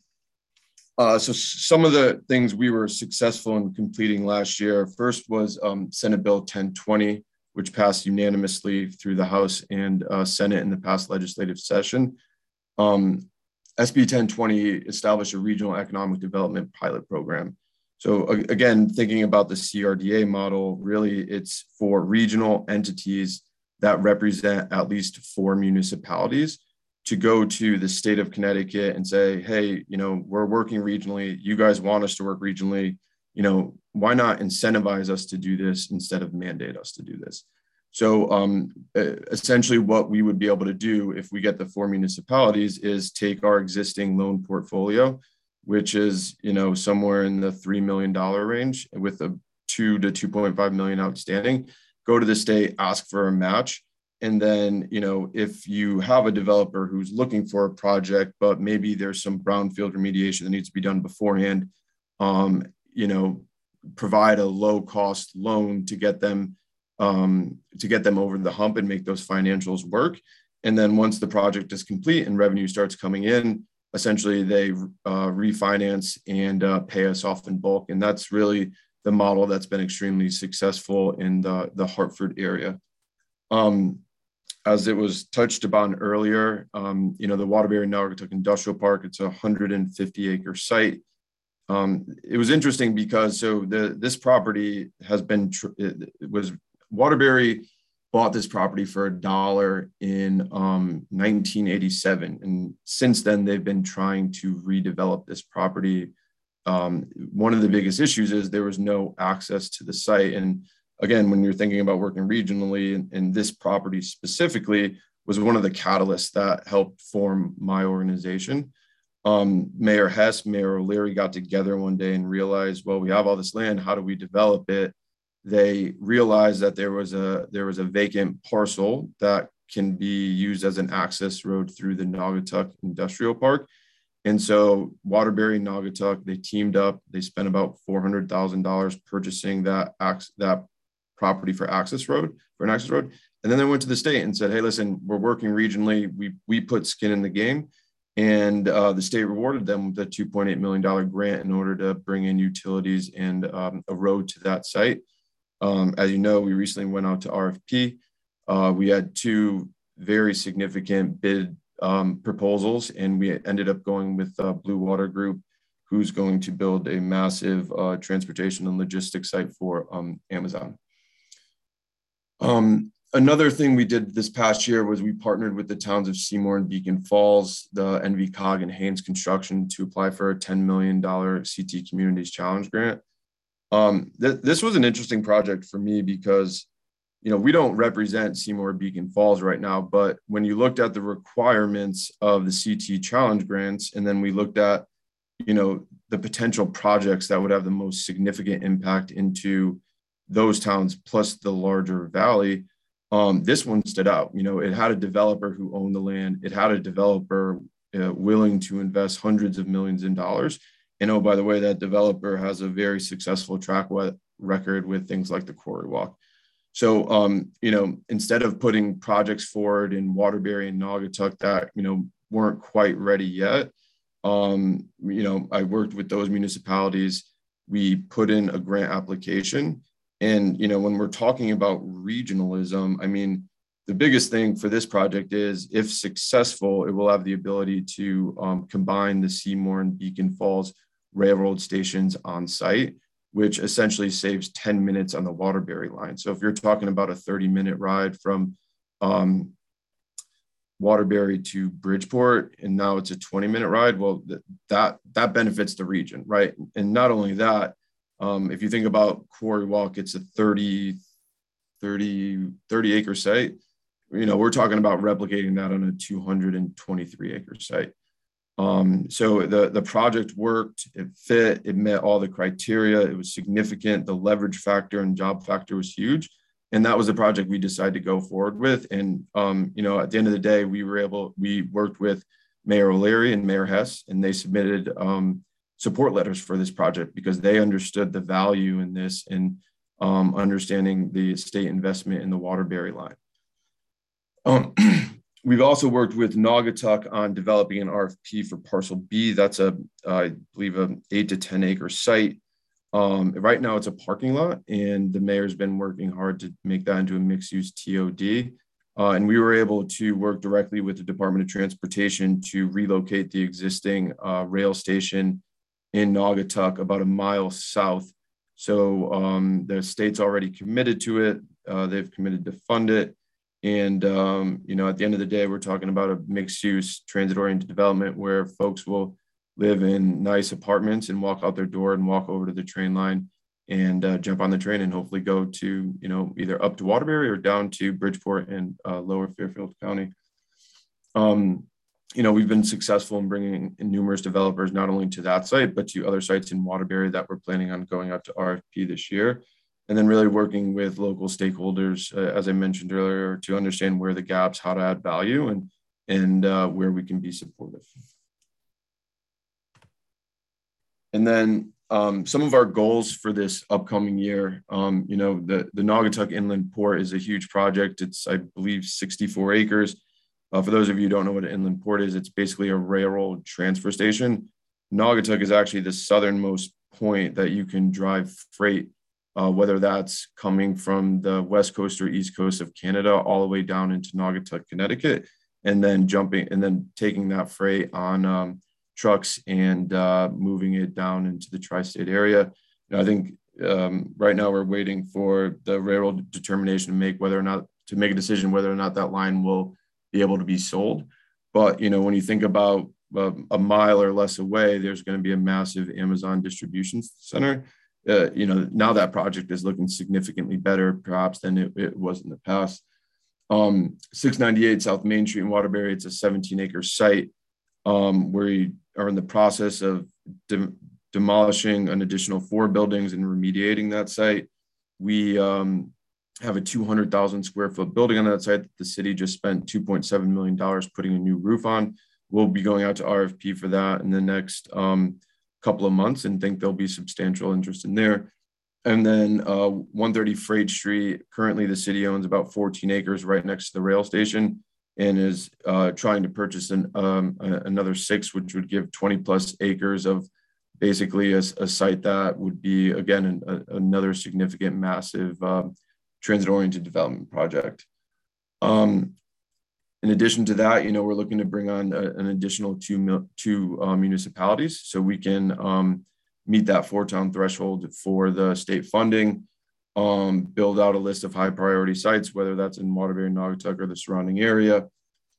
Speaker 8: Uh, so some of the things we were successful in completing last year, first was um, Senate Bill ten twenty, which passed unanimously through the House and uh, Senate in the past legislative session. Um, S B ten twenty established a regional economic development pilot program. So again, thinking about the C R D A model, really it's for regional entities that represent at least four municipalities to go to the state of Connecticut and say, hey, you know, we're working regionally. You guys want us to work regionally. You know, why not incentivize us to do this instead of mandate us to do this? So um, essentially what we would be able to do if we get the four municipalities is take our existing loan portfolio, which is, you know, somewhere in the three million dollars range with a two to two point five million outstanding, go to the state, ask for a match. And then, you know, if you have a developer who's looking for a project, but maybe there's some brownfield remediation that needs to be done beforehand, um, you know, provide a low cost loan to get them um, to get them over the hump and make those financials work. And then once the project is complete and revenue starts coming in, essentially they uh, refinance and uh, pay us off in bulk. And that's really the model that's been extremely successful in the, the Hartford area. Um, As it was touched upon earlier, um, you know, the Waterbury Naugatuck Industrial Park, it's a one hundred fifty acre site. Um, it was interesting because so the this property has been, it, it was Waterbury bought this property for a dollar in um, nineteen eighty-seven. And since then, they've been trying to redevelop this property. Um, one of the biggest issues is there was no access to the site. And again, when you're thinking about working regionally, and, and this property specifically was one of the catalysts that helped form my organization. Um, Mayor Hess, Mayor O'Leary got together one day and realized, well, we have all this land. How do we develop it? They realized that there was a there was a vacant parcel that can be used as an access road through the Naugatuck Industrial Park. And so Waterbury, Naugatuck, they teamed up. They spent about four hundred thousand dollars purchasing that that property for access road, for an access road. And then they went to the state and said, hey, listen, we're working regionally. We we put skin in the game. And uh, the state rewarded them with a two point eight million dollars grant in order to bring in utilities and um, a road to that site. Um, as you know, we recently went out to R F P. Uh, we had two very significant bid um, proposals, and we ended up going with uh, Blue Water Group, who's going to build a massive uh, transportation and logistics site for um, Amazon. Um, another thing we did this past year was we partnered with the towns of Seymour and Beacon Falls, the N V Cog and Haynes Construction to apply for a ten million dollars C T Communities Challenge grant. Um, th this was an interesting project for me because, you know, we don't represent Seymour Beacon Falls right now, but when you looked at the requirements of the C T Challenge grants, and then we looked at, you know, the potential projects that would have the most significant impact into those towns plus the larger valley, um, this one stood out. You know, it had a developer who owned the land. It had a developer uh, willing to invest hundreds of millions in dollars. And oh, by the way, that developer has a very successful track record with things like the Quarry Walk. So, um, you know, instead of putting projects forward in Waterbury and Naugatuck that, you know, weren't quite ready yet, um, you know, I worked with those municipalities. We put in a grant application. And, you know, when we're talking about regionalism, I mean, the biggest thing for this project is if successful, it will have the ability to um, combine the Seymour and Beacon Falls railroad stations on site, which essentially saves ten minutes on the Waterbury line. So if you're talking about a thirty minute ride from um, Waterbury to Bridgeport, and now it's a twenty minute ride, well, th- that that benefits the region, right? And not only that, um, if you think about Quarry Walk, it's a thirty, thirty, thirty acre site. You know, we're talking about replicating that on a two hundred twenty-three acre site. Um, so the, the project worked, it fit, it met all the criteria, it was significant, the leverage factor and job factor was huge. And that was the project we decided to go forward with. And, um, you know, at the end of the day, we were able, we worked with Mayor O'Leary and Mayor Hess, and they submitted um, support letters for this project because they understood the value in this and um, understanding the state investment in the Waterbury line. Um, we've also worked with Naugatuck on developing an R F P for parcel B. That's a, uh, I believe, an eight to ten acre site. Um, right now it's a parking lot, and the mayor's been working hard to make that into a mixed use T O D. Uh, and we were able to work directly with the Department of Transportation to relocate the existing uh, rail station in Naugatuck about a mile south. So um, the state's already committed to it. Uh, they've committed to fund it. And, um, you know, at the end of the day, we're talking about a mixed use transit oriented development where folks will live in nice apartments and walk out their door and walk over to the train line and uh, jump on the train and hopefully go to, you know, either up to Waterbury or down to Bridgeport and uh, lower Fairfield County. Um, you know, we've been successful in bringing in numerous developers, not only to that site, but to other sites in Waterbury that we're planning on going out to R F P this year. And then really working with local stakeholders, uh, as I mentioned earlier, to understand where the gaps, how to add value, and, and uh, where we can be supportive. And then um, some of our goals for this upcoming year, um, you know, the, the Naugatuck Inland Port is a huge project. It's, I believe, sixty-four acres. Uh, for those of you who don't know what an inland port is, it's basically a railroad transfer station. Naugatuck is actually the southernmost point that you can drive freight, uh, whether that's coming from the west coast or east coast of Canada all the way down into Naugatuck, Connecticut, and then jumping and then taking that freight on um, trucks and uh, moving it down into the tri-state area. And I think um, right now we're waiting for the railroad determination to make whether or not to make a decision whether or not that line will be able to be sold. But, you know, when you think about uh, a mile or less away, there's going to be a massive Amazon distribution center. Uh, you know, now that project is looking significantly better, perhaps, than it, it was in the past. Um, six ninety-eight South Main Street in Waterbury, it's a seventeen acre site um, where we are in the process of de demolishing an additional four buildings and remediating that site. We um, have a two hundred thousand square foot building on that site that the city just spent two point seven million dollars putting a new roof on. We'll be going out to R F P for that in the next um, couple of months and think there'll be substantial interest in there. And then uh, one thirty Freight Street, currently the city owns about fourteen acres right next to the rail station and is uh, trying to purchase an, um, another six, which would give twenty plus acres of basically a, a site that would be, again, an, a, another significant, massive um, transit-oriented development project. Um, in addition to that, you know, we're looking to bring on a, an additional two, two uh, municipalities so we can um, meet that four-town threshold for the state funding, um, build out a list of high priority sites, whether that's in Waterbury, Naugatuck, or the surrounding area.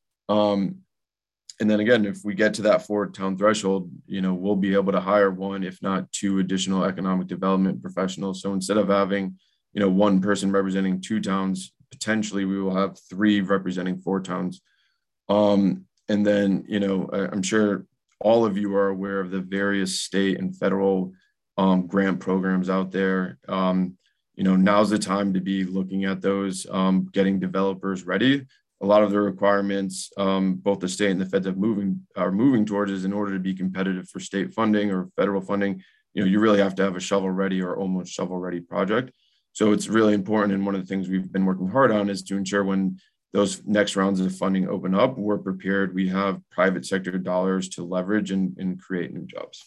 Speaker 8: Um, and then again, if we get to that four-town threshold, you know, we'll be able to hire one, if not two additional economic development professionals. So instead of having, you know, one person representing two towns, potentially we will have three representing four towns. Um, and then, you know, I'm sure all of you are aware of the various state and federal um, grant programs out there. Um, you know, now's the time to be looking at those, um, getting developers ready. A lot of the requirements, um, both the state and the feds have moving, are moving towards is in order to be competitive for state funding or federal funding, you know, you really have to have a shovel ready or almost shovel ready project. So it's really important. And one of the things we've been working hard on is to ensure when those next rounds of funding open up, we're prepared. We have private sector dollars to leverage and, and create new jobs.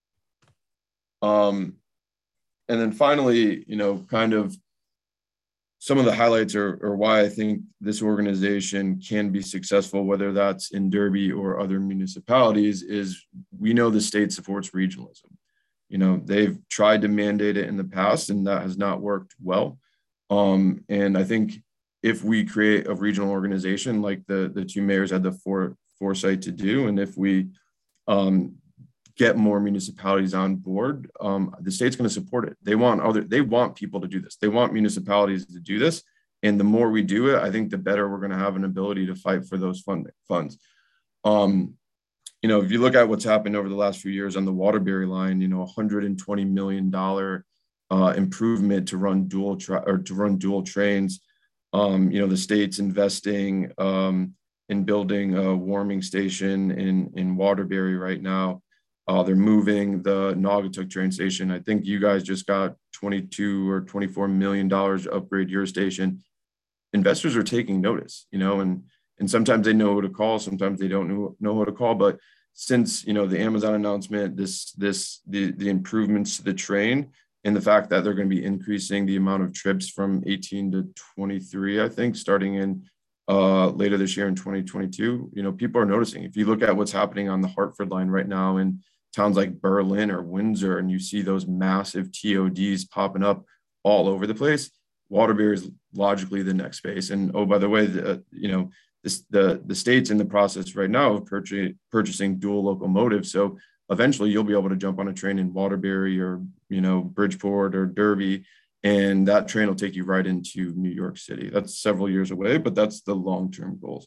Speaker 8: Um, and then finally, you know, kind of some of the highlights are, or why I think this organization can be successful, whether that's in Derby or other municipalities, is we know the state supports regionalism. You know, they've tried to mandate it in the past, and that has not worked well. Um, and I think if we create a regional organization like the, the two mayors had the fore, foresight to do, and if we um, get more municipalities on board, um, the state's going to support it. They want other, they want people to do this. They want municipalities to do this. And the more we do it, I think the better we're going to have an ability to fight for those fund, funds. Um, you know, if you look at what's happened over the last few years on the Waterbury line, you know, one hundred twenty million dollars uh, improvement to run dual tra- or to run dual trains. Um, you know, the state's investing um, in building a warming station in, in Waterbury right now. Uh, they're moving the Naugatuck train station. I think you guys just got twenty-two or twenty-four million dollars to upgrade your station. Investors are taking notice, you know, and and sometimes they know who to call, sometimes they don't know, know who to call. But since, you know, the Amazon announcement, this this the the improvements to the train, and the fact that they're going to be increasing the amount of trips from eighteen to twenty-three, I think, starting in uh, later this year in twenty twenty-two, you know, people are noticing. If you look at what's happening on the Hartford line right now in towns like Berlin or Windsor, and you see those massive T O Ds popping up all over the place, Waterbury is logically the next space. And oh, by the way, the, you know, this, the the state's in the process right now of purchasing purchasing dual locomotives. So eventually you'll be able to jump on a train in Waterbury or, you know, Bridgeport or Derby, and that train will take you right into New York City. That's several years away, but that's the long-term goals.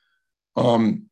Speaker 8: Um,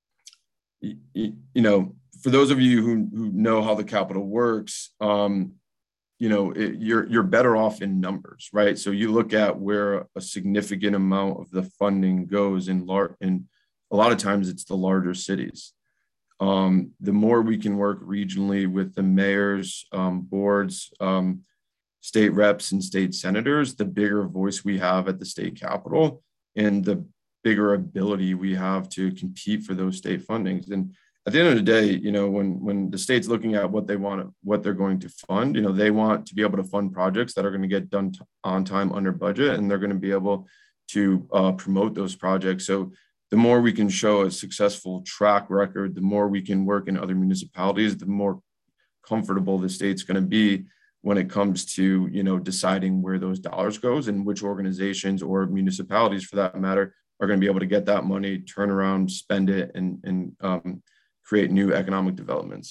Speaker 8: you, you know, for those of you who, who know how the Capitol works, um, you know, it, you're you're better off in numbers, right? So you look at where a significant amount of the funding goes in large, and a lot of times it's the larger cities. Um, the more we can work regionally with the mayors, um, boards, um, state reps, and state senators, the bigger voice we have at the state capitol, and the bigger ability we have to compete for those state fundings. And at the end of the day, you know, when when the state's looking at what they want, what they're going to fund, you know, they want to be able to fund projects that are going to get done t- on time, under budget, and they're going to be able to uh, promote those projects. So the more we can show a successful track record, the more we can work in other municipalities, the more comfortable the state's going to be when it comes to, you know, deciding where those dollars goes and which organizations or municipalities, for that matter, are going to be able to get that money, turn around, spend it, and and um, create new economic developments.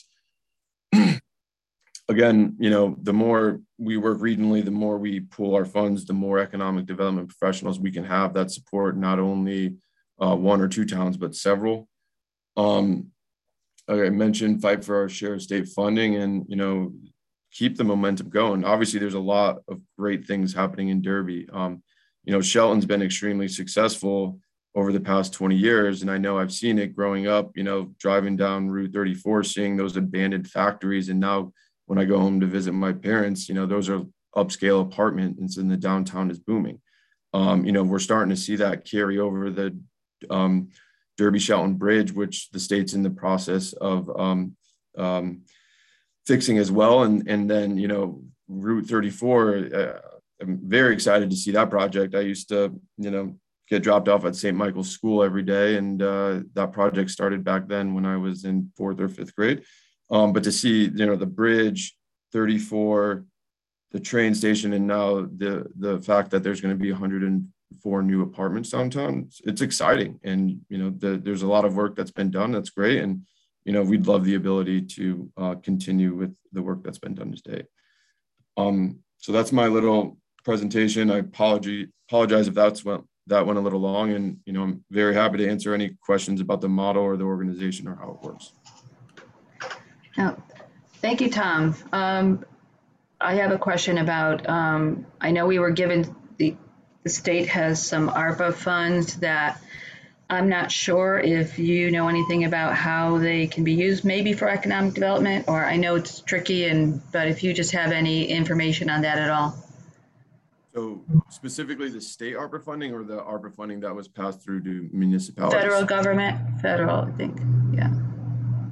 Speaker 8: Again, you know, the more we work regionally, the more we pool our funds, the more economic development professionals we can have that support not only uh, one or two towns, but several. Um, like I mentioned, fight for our share of state funding and, you know, keep the momentum going. Obviously, there's a lot of great things happening in Derby. Um, you know, Shelton's been extremely successful over the past twenty years. And I know I've seen it growing up, you know, driving down Route thirty-four, seeing those abandoned factories. And now when I go home to visit my parents, you know, those are upscale apartments and the downtown is booming. Um, you know, we're starting to see that carry over the um, Derby Shelton Bridge, which the state's in the process of um, um, fixing as well. And, and then, you know, Route thirty-four, uh, I'm very excited to see that project. I used to, you know, get dropped off at Saint Michael's School every day. And uh, that project started back then when I was in fourth or fifth grade. Um, but to see, you know, the bridge, thirty-four, the train station, and now the the fact that there's going to be one hundred four new apartments downtown, it's, it's exciting. And, you know, the, there's a lot of work that's been done. That's great. And, you know, we'd love the ability to uh, continue with the work that's been done today. Um, so that's my little presentation. I apologize, apologize if that's what that went a little long, and, you know, I'm very happy to answer any questions about the model or the organization or how it works.
Speaker 2: Now, thank you, Tom. Um, I have a question about, um, I know we were given, the, the state has some ARPA funds that I'm not sure if you know anything about how they can be used, maybe for economic development, or I know it's tricky, and but if you just have any information on that at all.
Speaker 8: So specifically the state ARPA funding or the ARPA funding that was passed through to municipalities?
Speaker 2: Federal government, federal, I think, yeah.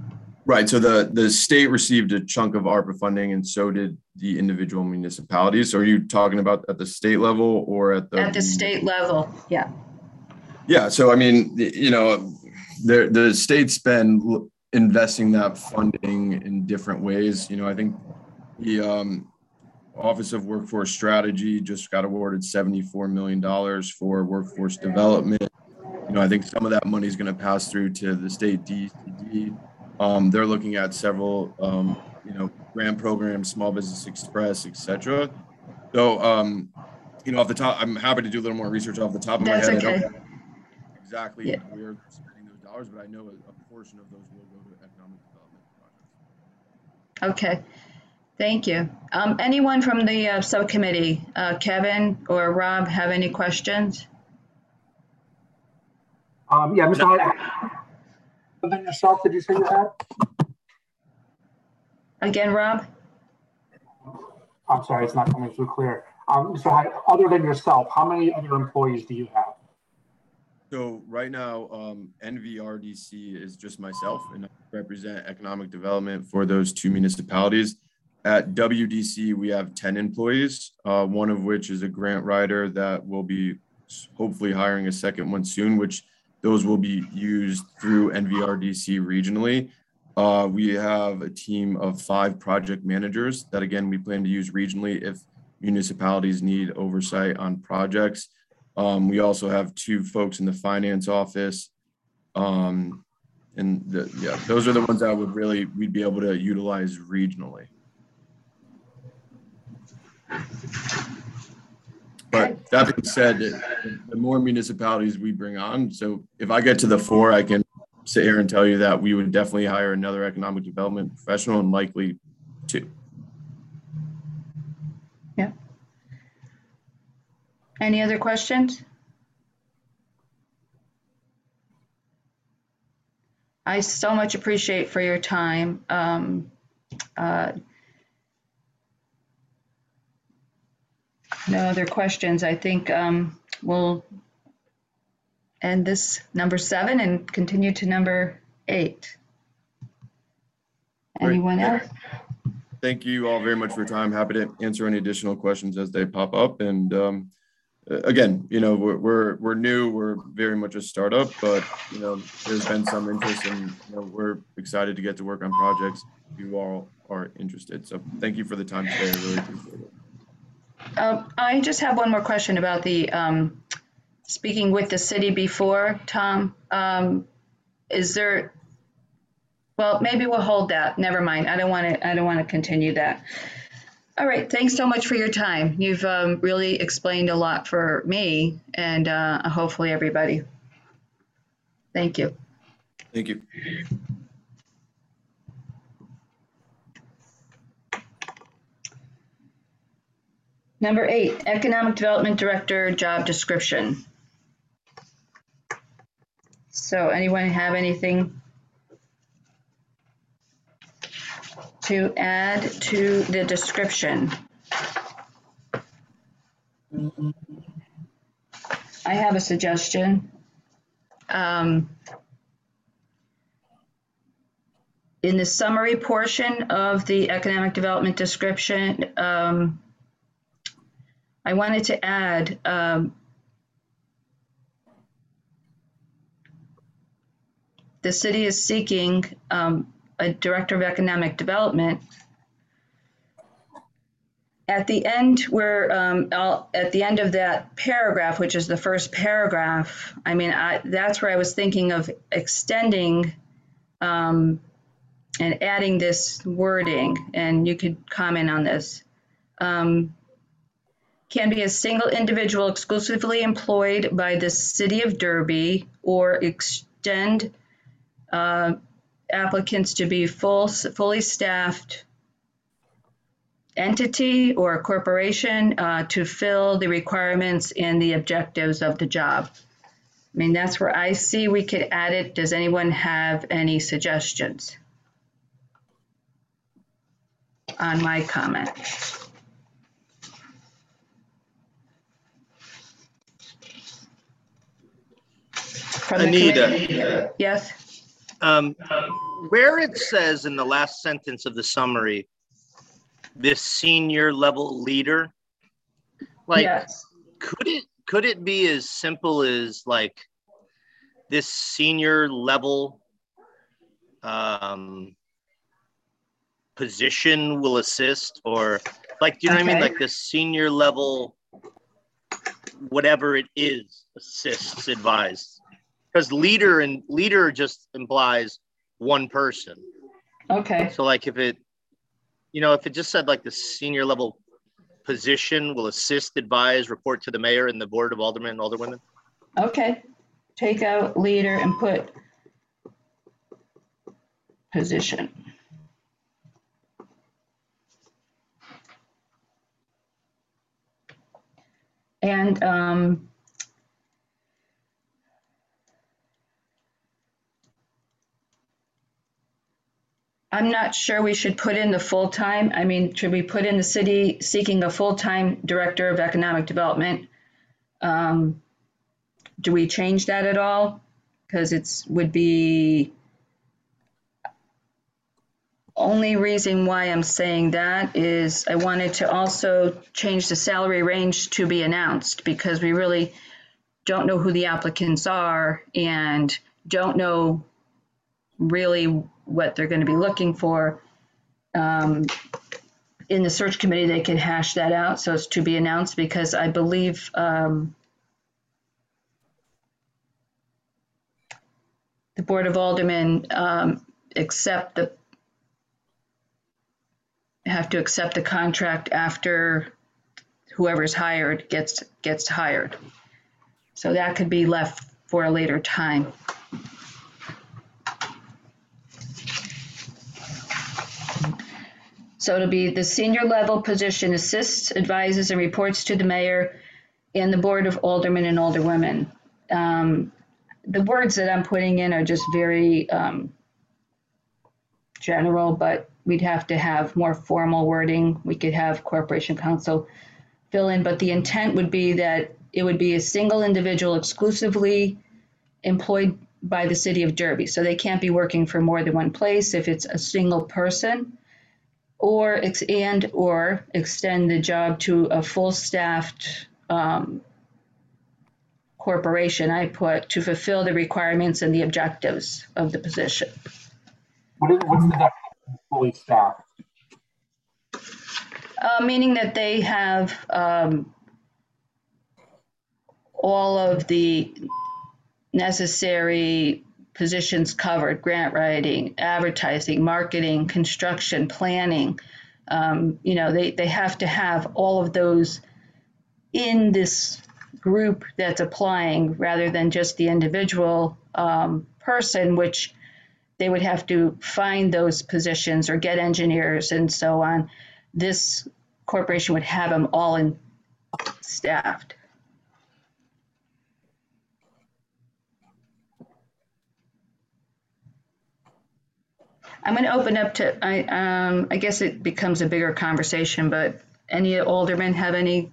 Speaker 8: Right. So the, the state received a chunk of ARPA funding, and so did the individual municipalities. So are you talking about at the state level or at the?
Speaker 2: At the state level, yeah.
Speaker 8: Yeah. So, I mean, you know, the, the state's been investing that funding in different ways. You know, I think the um, Office of Workforce Strategy just got awarded seventy-four million dollars for workforce development. You know, I think some of that money is going to pass through to the state D C D. Um, they're looking at several, um, you know, grant programs, Small Business Express, et cetera. So, um, you know, off the top, I'm happy to do a little more research off the top of
Speaker 2: That's
Speaker 8: my head.
Speaker 2: okay.
Speaker 8: I don't know exactly
Speaker 2: Yeah.
Speaker 8: where they're spending those dollars, but I know a, a portion of those will go to economic development projects.
Speaker 2: Okay. Thank you. Um, anyone from the uh, subcommittee, uh, Kevin or Rob, have any questions?
Speaker 3: Um, yeah, Mister Hyde, other than yourself, did you say you had?
Speaker 2: Again, Rob?
Speaker 3: I'm sorry, it's not coming through clear. Um, Mister Hyde, other than yourself, how many other employees do you have?
Speaker 8: So right now, um, N V R D C is just myself, and I represent economic development for those two municipalities. At W D C, we have ten employees, uh, one of which is a grant writer that will be hopefully hiring a second one soon, which those will be used through N V R D C regionally. Uh, we have a team of five project managers that, again, we plan to use regionally if municipalities need oversight on projects. Um, we also have two folks in the finance office. Um, and the, yeah, those are the ones that would really, we'd be able to utilize regionally. But that being said, the more municipalities we bring on, so if I get to the four, I can sit here and tell you that we would definitely hire another economic development professional, and likely two.
Speaker 2: Yeah. Any other questions? I so much appreciate for your time. Um, uh, no other questions. I think um, we'll end this number seven and continue to number eight.
Speaker 8: Great.
Speaker 2: Anyone else?
Speaker 8: Thank you all very much for your time. Happy to answer any additional questions as they pop up. And um, again, you know, we're, we're, we're new, we're very much a startup, but, you know, there's been some interest, and you know, we're excited to get to work on projects you all are interested. So thank you for the time today. I really appreciate it.
Speaker 2: Uh, I just have one more question about the um, speaking with the city before, Tom. Um, is there, well, maybe we'll hold that. Never mind. I don't want to, I don't want to continue that. All right. Thanks so much for your time. You've um, really explained a lot for me and uh, hopefully everybody. Thank you.
Speaker 8: Thank you.
Speaker 2: Number eight, Economic Development Director job description. So anyone have anything to add to the description? I have a suggestion. Um, in the summary portion of the economic development description, um, I wanted to add um, the city is seeking um, a director of economic development. At the end, where um, I'll, at the end of that paragraph, which is the first paragraph, I mean, I, that's where I was thinking of extending um, and adding this wording, and you could comment on this. Um, can be a single individual exclusively employed by the city of Derby, or extend uh, applicants to be full, fully staffed entity or corporation uh, to fill the requirements and the objectives of the job. I mean, that's where I see we could add it. Does anyone have any suggestions on my comment? From
Speaker 9: I
Speaker 2: the
Speaker 9: need
Speaker 2: committee? Yes?
Speaker 9: Um, where it says in the last sentence of the summary, this senior level leader, like,
Speaker 2: Yes.
Speaker 9: could it could it be as simple as like this senior level um, position will assist, or like, do you know what I mean?
Speaker 2: Okay.
Speaker 9: Like this senior level, whatever it is, assists, advise. Because leader and leader just implies one person.
Speaker 2: Okay.
Speaker 9: So like if it, you know, if it just said like the senior level position will assist, advise, report to the mayor and the board of aldermen and alderwomen.
Speaker 2: Okay. Take out leader and put position. And um, I'm not sure we should put in the full-time. I mean, should we put in the city seeking a full-time director of economic development? Um, do we change that at all? Because it's would be only reason why I'm saying that is I wanted to also change the salary range to be announced because we really don't know who the applicants are and don't know really what they're going to be looking for. Um, in the search committee, they can hash that out. So it's to be announced because I believe um, the Board of Aldermen um, accept the have to accept the contract after whoever's hired gets gets hired. So that could be left for a later time. So it'll be the senior level position assists, advises, and reports to the mayor and the Board of Aldermen and Alderwomen. Um, the words that I'm putting in are just very um, general, but we'd have to have more formal wording. We could have Corporation Counsel fill in, but the intent would be that it would be a single individual exclusively employed by the city of Derby. So they can't be working for more than one place if it's a single person, or ex- and or extend the job to a full staffed um, corporation. I put to fulfill the requirements and the objectives of the position.
Speaker 3: What is, what's the definition of fully staffed?
Speaker 2: Uh, meaning that they have um, all of the necessary positions covered: grant writing, advertising, marketing, construction, planning. Um, you know, they, they have to have all of those in this group that's applying rather than just the individual um, person, which they would have to find those positions or get engineers and so on. This corporation would have them all in staffed. I'm going to open up to, I, um, I guess it becomes a bigger conversation, but any aldermen have any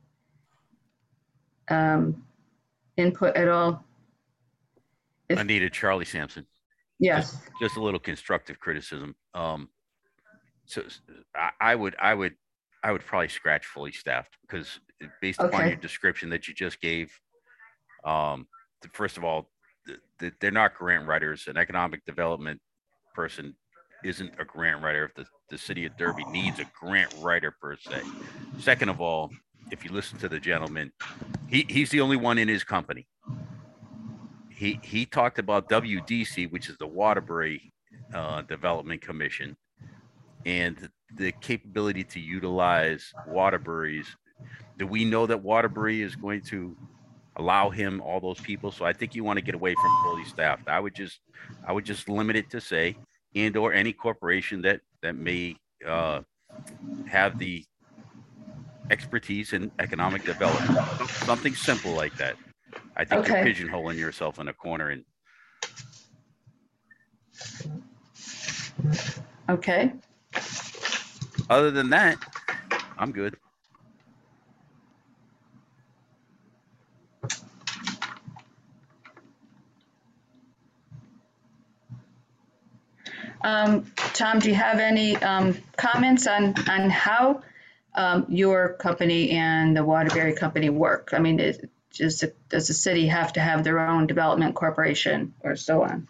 Speaker 2: um, input at all? If,
Speaker 7: I needed Charlie Sampson.
Speaker 2: yes.
Speaker 7: Just, just a little constructive criticism. Um, so I, I would, I would, I would probably scratch fully staffed because based upon
Speaker 2: Okay.
Speaker 7: your description that you just gave, um, first of all, th- th- they're not grant writers. An economic development person isn't a grant writer if the, the city of Derby needs a grant writer per se. Second of all, if you listen to the gentleman, he, he's the only one in his company. He he talked about W D C, which is the Waterbury uh, Development Commission, and the, the capability to utilize Waterbury's. Do we know that Waterbury is going to allow him all those people? So I think you want to get away from fully staffed. I would just I would just limit it to say and or any corporation that that may uh, have the expertise in economic development. Something simple like that. I think
Speaker 2: Okay.
Speaker 7: you're pigeonholing yourself in a corner. And
Speaker 2: Okay.
Speaker 7: other than that, I'm good.
Speaker 2: Um, Tom, do you have any um, comments on, on how um, your company and the Waterbury company work? I mean, is, is, does the city have to have their own development corporation or so on?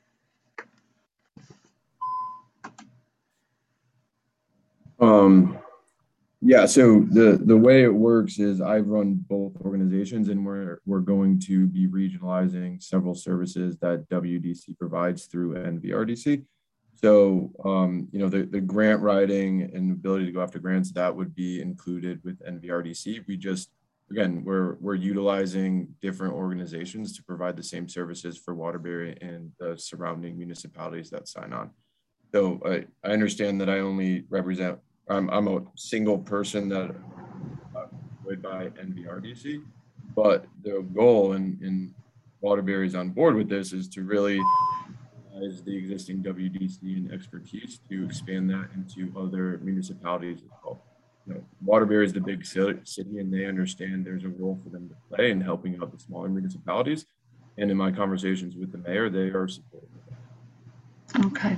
Speaker 8: Um, yeah, so the, the way it works is I run both organizations, and we're, we're going to be regionalizing several services that W D C provides through N V R D C. So, um, you know, the, the grant writing and ability to go after grants, that would be included with N V R D C. We just, again, we're, we're utilizing different organizations to provide the same services for Waterbury and the surrounding municipalities that sign on. So I, I understand that I only represent, I'm, I'm a single person that uh, employed by N V R D C, but the goal, and, and Waterbury is on board with this, is to really utilize the existing W D C and expertise to expand that into other municipalities as well. You know, Waterbury is the big city, and they understand there's a role for them to play in helping out the smaller municipalities. And in my conversations with the mayor, they are supportive of that.
Speaker 2: Okay.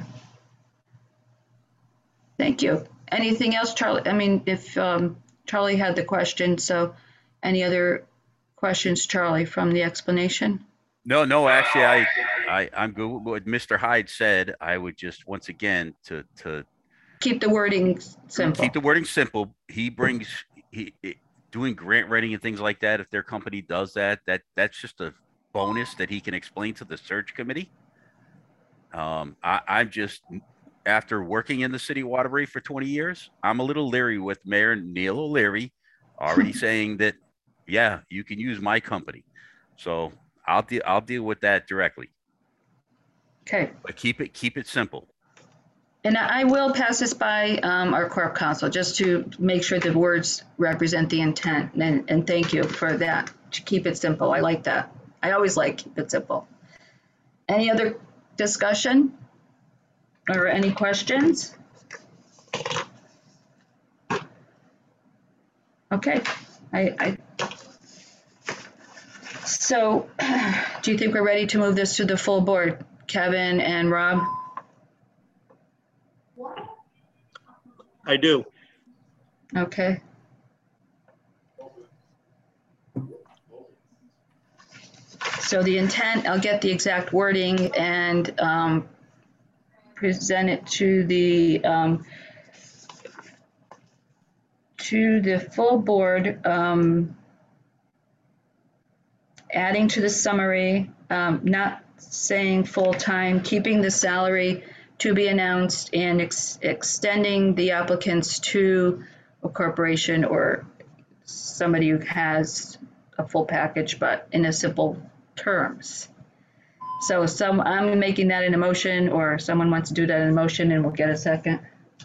Speaker 2: Thank you. Anything else, Charlie? I mean, if um, Charlie had the question, so any other questions, Charlie, from the explanation?
Speaker 7: No, no, actually, I, I, I'm good with what Mister Hyde said. I would just, once again, to, to
Speaker 2: Keep the wording simple.
Speaker 7: keep the wording simple. He brings, he, he- doing grant writing and things like that. If their company does that, that, that's just a bonus that he can explain to the search committee. Um, I, I'm just, after working in the city of Waterbury for twenty years, I'm a little leery with Mayor Neil O'Leary already saying that, yeah, you can use my company. So I'll deal, I'll deal with that directly,
Speaker 2: Okay.
Speaker 7: but keep it, keep it simple.
Speaker 2: And I will pass this by um, our corp counsel just to make sure the words represent the intent. And, and thank you for that. To keep it simple. I like that. I always like keep it simple. Any other discussion or any questions? Okay. I, I so do you think we're ready to move this to the full board, Kevin and Rob?
Speaker 9: I do.
Speaker 2: Okay. So the intent, I'll get the exact wording and um, present it to the um, to the full board, um, adding to the summary, um, not saying full-time, keeping the salary to be announced, and ex extending the applicants to a corporation or somebody who has a full package, but in a simple terms. So some, I'm making that in a motion, or someone wants to do that in a motion, and we'll get a second.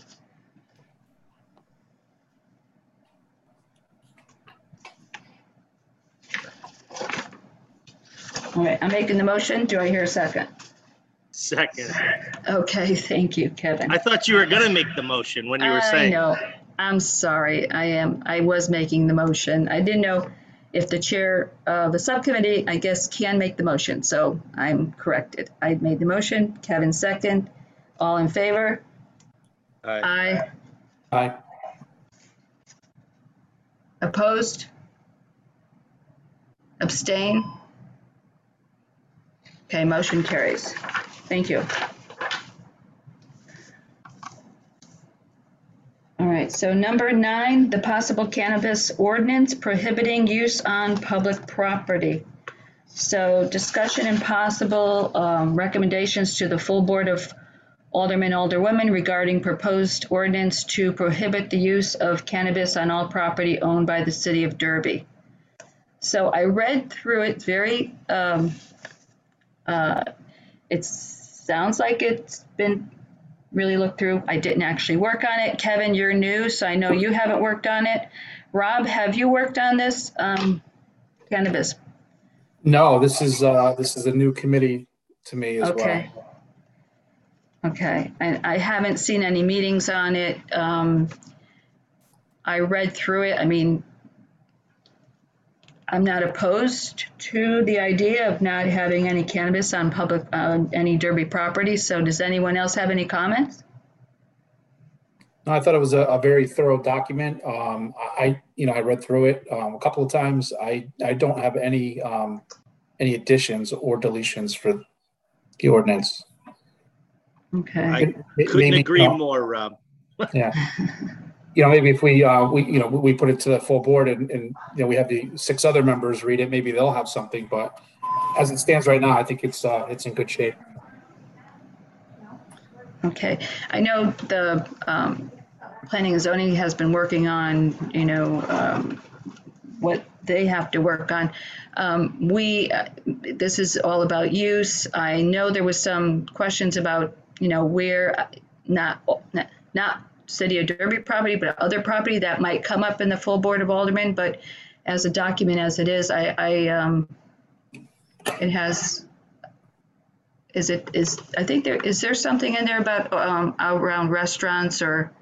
Speaker 2: All right, I'm making the motion. Do I hear a second?
Speaker 9: Second.
Speaker 2: Okay, thank you, Kevin.
Speaker 9: I thought you were gonna make the motion when you were
Speaker 2: I
Speaker 9: saying.
Speaker 2: know. I'm sorry. I am. I was making the motion. I didn't know if the chair of the subcommittee, I guess, can make the motion. So I'm corrected. I made the motion. Kevin second. All in favor?
Speaker 9: Aye.
Speaker 2: Aye.
Speaker 3: Aye.
Speaker 2: Opposed? Abstain? Okay, motion carries. Thank you. All right, so number nine, the possible cannabis ordinance prohibiting use on public property. So discussion and possible um, recommendations to the full board of Aldermen, Alderwomen regarding proposed ordinance to prohibit the use of cannabis on all property owned by the city of Derby. So I read through it very, um, uh, it sounds like it's been really looked through. I didn't actually work on it. Kevin, you're new, so I know you haven't worked on it. Rob, have you worked on this um, cannabis?
Speaker 3: No, this is, uh, this is a new committee to me as well.
Speaker 2: Okay. Okay, and I haven't seen any meetings on it. Um, I read through it. I mean, I'm not opposed to the idea of not having any cannabis on public, uh, any Derby property. So does anyone else have any comments?
Speaker 3: No, I thought it was a, a very thorough document. Um, I, you know, I read through it um, a couple of times. I, I don't have any, um, any additions or deletions for the ordinance.
Speaker 2: Okay.
Speaker 9: I
Speaker 3: It- it
Speaker 9: couldn't
Speaker 3: maybe,
Speaker 9: agree
Speaker 3: you know,
Speaker 9: more, Rob.
Speaker 3: Yeah. You know, maybe if we, uh, we, you know, we put it to the full board and, and, you know, we have the six other members read it, maybe they'll have something, but as it stands right now, I think it's, uh, it's in good shape.
Speaker 2: Okay. I know the um, planning and zoning has been working on, you know, um, what they have to work on. Um, we, uh, this is all about use. I know there was some questions about, you know, where, uh, not, not, not City of Derby property, but other property that might come up in the full Board of Aldermen. But as a document as it is, I, I um, it has, is it, is, I think there, is there something in there about um, around restaurants or,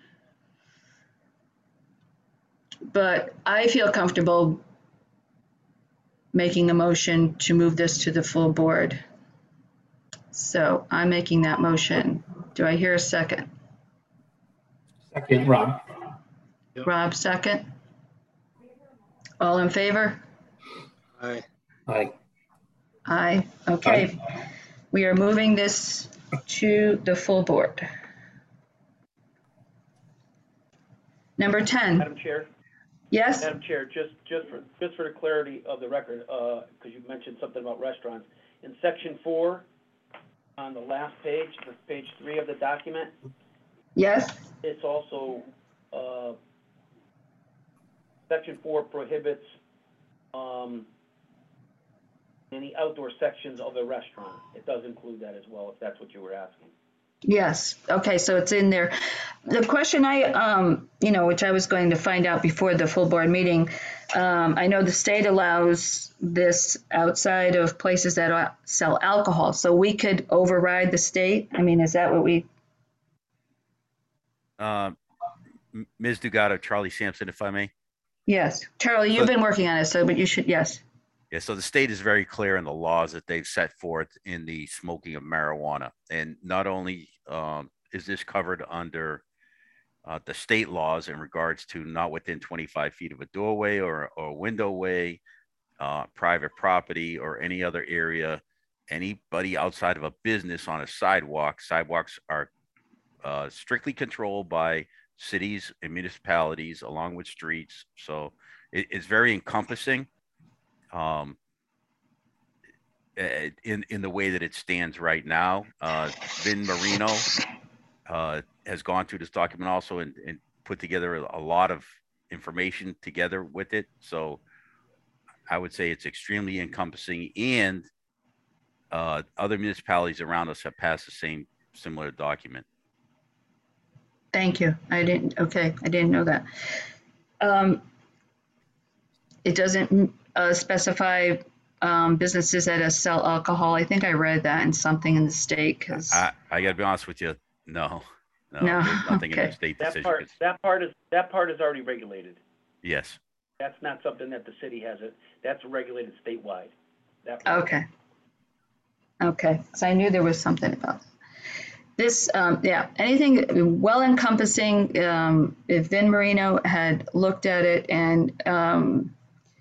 Speaker 2: but I feel comfortable making a motion to move this to the full board. So I'm making that motion. Do I hear a second?
Speaker 3: Second, Rob.
Speaker 2: Rob, second? All in favor?
Speaker 9: I,
Speaker 3: Aye.
Speaker 2: Aye. Okay. We are moving this to the full board. Number ten.
Speaker 1: Madam Chair,
Speaker 2: Yes?
Speaker 1: Madam Chair, just, just for, just for the clarity of the record, uh, because you mentioned something about restaurants. In section four, on the last page, the page three of the document,
Speaker 2: Yes?
Speaker 1: it's also, uh, section four prohibits, um, any outdoor sections of the restaurant. It does include that as well, if that's what you were asking.
Speaker 2: Yes. Okay, so it's in there. The question I, um, you know, which I was going to find out before the full board meeting, um, I know the state allows this outside of places that uh, sell alcohol, so we could override the state. I mean, is that what we?
Speaker 7: Uh, M- Miz Dugato, Charlie Sampson, if I may.
Speaker 2: Yes, Charlie, you've been working on it, so but you should. Yes.
Speaker 7: Yeah, so the state is very clear in the laws that they've set forth in the smoking of marijuana. And not only um, is this covered under uh, the state laws in regards to not within twenty-five feet of a doorway or, or a window way, uh, private property, or any other area, anybody outside of a business on a sidewalk, sidewalks are uh, strictly controlled by cities and municipalities along with streets. So it, it's very encompassing. Um, in in the way that it stands right now. Uh, Vin Marino uh, has gone through this document also and, and put together a, a lot of information together with it. So I would say it's extremely encompassing, and uh, other municipalities around us have passed the same similar document.
Speaker 2: Thank you. I didn't. Okay, I didn't know that. Um, it doesn't uh, specify um, businesses that sell alcohol. I think I read that in something in the state because.
Speaker 7: I, I got to be honest with you. No, no,
Speaker 2: No,
Speaker 7: there's nothing in
Speaker 2: okay.
Speaker 7: the state
Speaker 1: That
Speaker 7: decision.
Speaker 1: part, that part is, that part is already regulated.
Speaker 7: Yes.
Speaker 1: That's not something that the city has it. That's regulated statewide. That part.
Speaker 2: Okay. Okay, so I knew there was something about this. Um, yeah, anything well encompassing. Um, if Vin Marino had looked at it and um,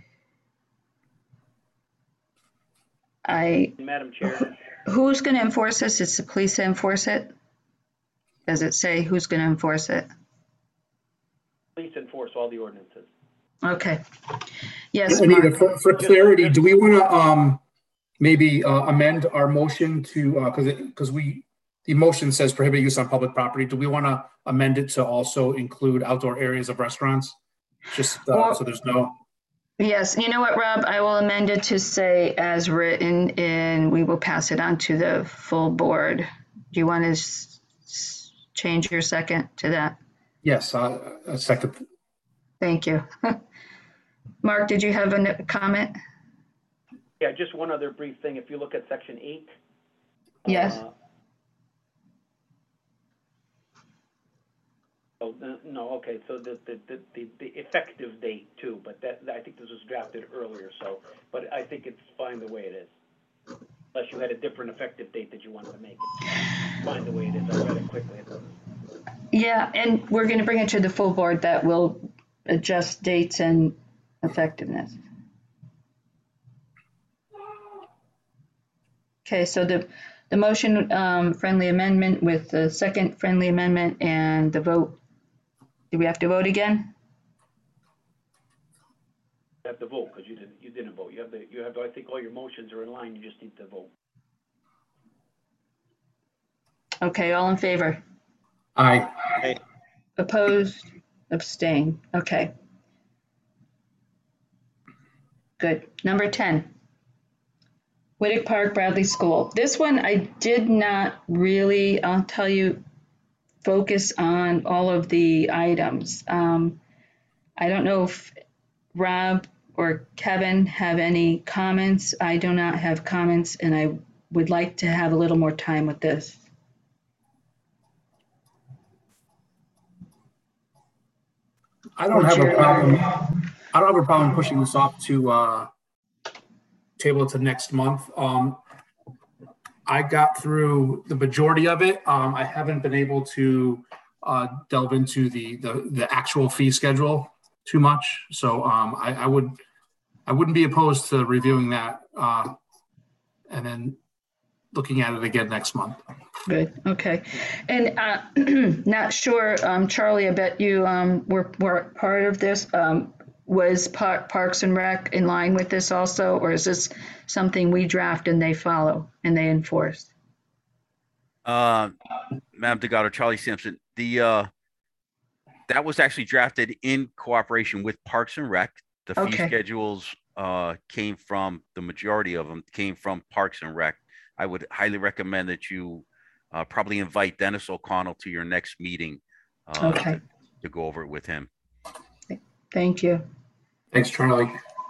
Speaker 2: I,
Speaker 1: Madam Chair,
Speaker 2: who's going to enforce this? It's the police that enforce it? Does it say who's going to enforce it?
Speaker 1: police enforce all the ordinances.
Speaker 2: Okay. Yes,
Speaker 3: Anita,
Speaker 2: Mark.
Speaker 3: for, for clarity, do we want to um, maybe uh, amend our motion to, uh, because it, because we, the motion says prohibit use on public property. Do we want to amend it to also include outdoor areas of restaurants? Just uh,
Speaker 2: Well-
Speaker 3: so there's no.
Speaker 2: Yes, you know what, Rob? I will amend it to say as written, and we will pass it on to the full board. Do you want to s- s- change your second to that?
Speaker 3: Yes, uh, a second.
Speaker 2: Thank you. Mark, did you have a n- comment?
Speaker 1: Yeah, just one other brief thing. If you look at section eight.
Speaker 2: Yes.
Speaker 1: uh, Oh, the- no, okay, so the, the, the, the- the effective date too, but but that, I think this was drafted earlier, so, but I think it's fine the way it is. Unless you had a different effective date that you wanted to make it. Fine the way it is, I read it quickly.
Speaker 2: Yeah, and we're going to bring it to the full board that will adjust dates and effectiveness. Okay, so the, the motion, um, friendly amendment with the second friendly amendment and the vote. Do we have to vote again?
Speaker 1: You have to vote, because you didn't, you didn't vote. You have the, you have, I think all your motions are in line, you just need to vote.
Speaker 2: Okay, all in favor?
Speaker 3: Aye.
Speaker 2: Opposed? Abstain. Okay. Good. Number ten. Whittick Park Bradley School. This one I did not really, I'll tell you, focus on all of the items. Um, I don't know if Rob or Kevin have any comments. I do not have comments, and I would like to have a little more time with this.
Speaker 3: I don't
Speaker 2: What's
Speaker 3: have a
Speaker 2: your-
Speaker 3: problem. I don't have a problem pushing this off to uh, table it to next month. Um, I got through the majority of it. Um, I haven't been able to uh, delve into the, the the actual fee schedule too much. So um, I, I would I wouldn't be opposed to reviewing that uh, and then looking at it again next month.
Speaker 2: Good, okay. And uh, not sure, um, Charlie, I bet you um, were, were part of this. Um, was Par- Parks and Rec in line with this also, or is this something we draft and they follow and they enforce?
Speaker 7: Uh, Madam Delgado, Charlie Simpson, the, uh, that was actually drafted in cooperation with Parks and Rec. The fee
Speaker 2: Okay.
Speaker 7: schedules uh, came from, the majority of them came from Parks and Rec. I would highly recommend that you uh, probably invite Dennis O'Connell to your next meeting uh,
Speaker 2: Okay.
Speaker 7: to, to go over it with him.
Speaker 2: Thank you.
Speaker 3: Thanks, Charlie.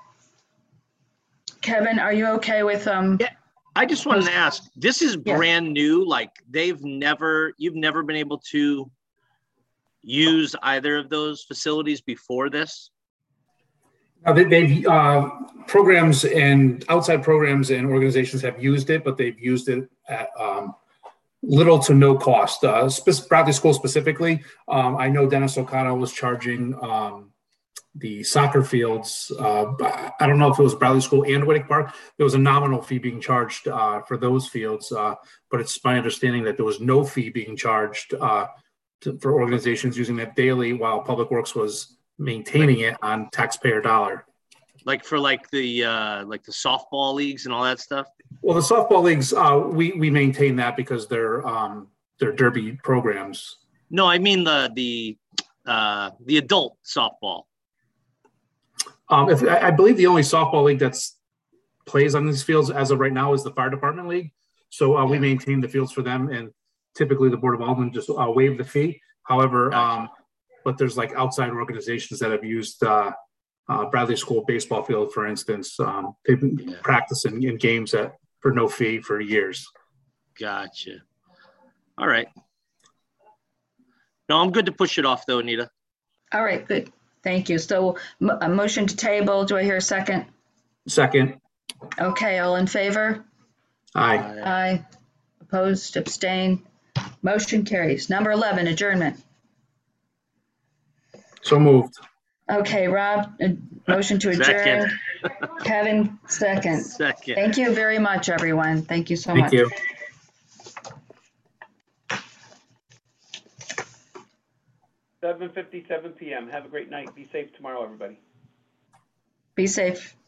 Speaker 2: Kevin, are you okay with, um,
Speaker 9: Yeah. I just wanted to ask, this is
Speaker 2: Yeah.
Speaker 9: brand new, like they've never, you've never been able to use either of those facilities before this?
Speaker 3: Uh, they, they've uh, programs and outside programs and organizations have used it, but they've used it at um, little to no cost. Uh, spe- Bradley School specifically, um, I know Dennis O'Connell was charging um, the soccer fields. Uh, I don't know if it was Bradley School and Whittick Park. There was a nominal fee being charged uh, for those fields, uh, but it's my understanding that there was no fee being charged uh, to, for organizations using that daily, while Public Works was maintaining it on taxpayer dollar.
Speaker 9: Like for like the, uh, like the softball leagues and all that stuff?
Speaker 3: Well, the softball leagues, uh, we we maintain that because they're um, they're derby programs.
Speaker 9: No, I mean the, the, uh, the adult softball.
Speaker 3: Um, if, I I believe the only softball league that's plays on these fields as of right now is the fire department league. So uh, we maintain the fields for them, and typically the Board of Aldermen just uh, waive the fee. However,
Speaker 9: Gotcha.
Speaker 3: um, but there's like outside organizations that have used uh, uh, Bradley School baseball field, for instance. Um, they've been
Speaker 9: Yeah.
Speaker 3: practicing in games at for no fee for years.
Speaker 9: Gotcha. All right. No, I'm good to push it off though, Anita.
Speaker 2: all right, good. Thank you. So m- a motion to table, do I hear a second?
Speaker 3: Second,
Speaker 2: Okay, all in favor?
Speaker 3: aye.
Speaker 2: Aye. Opposed, abstain. Motion carries. Number eleven, adjournment.
Speaker 3: So moved.
Speaker 2: Okay, Rob, uh, motion to adjourn.
Speaker 9: Second.
Speaker 2: Kevin, second.
Speaker 9: Second.
Speaker 2: Thank you very much, everyone. Thank you so much.
Speaker 3: Thank you.
Speaker 1: seven fifty-seven p m Have a great night. Be safe tomorrow, everybody.
Speaker 2: Be safe.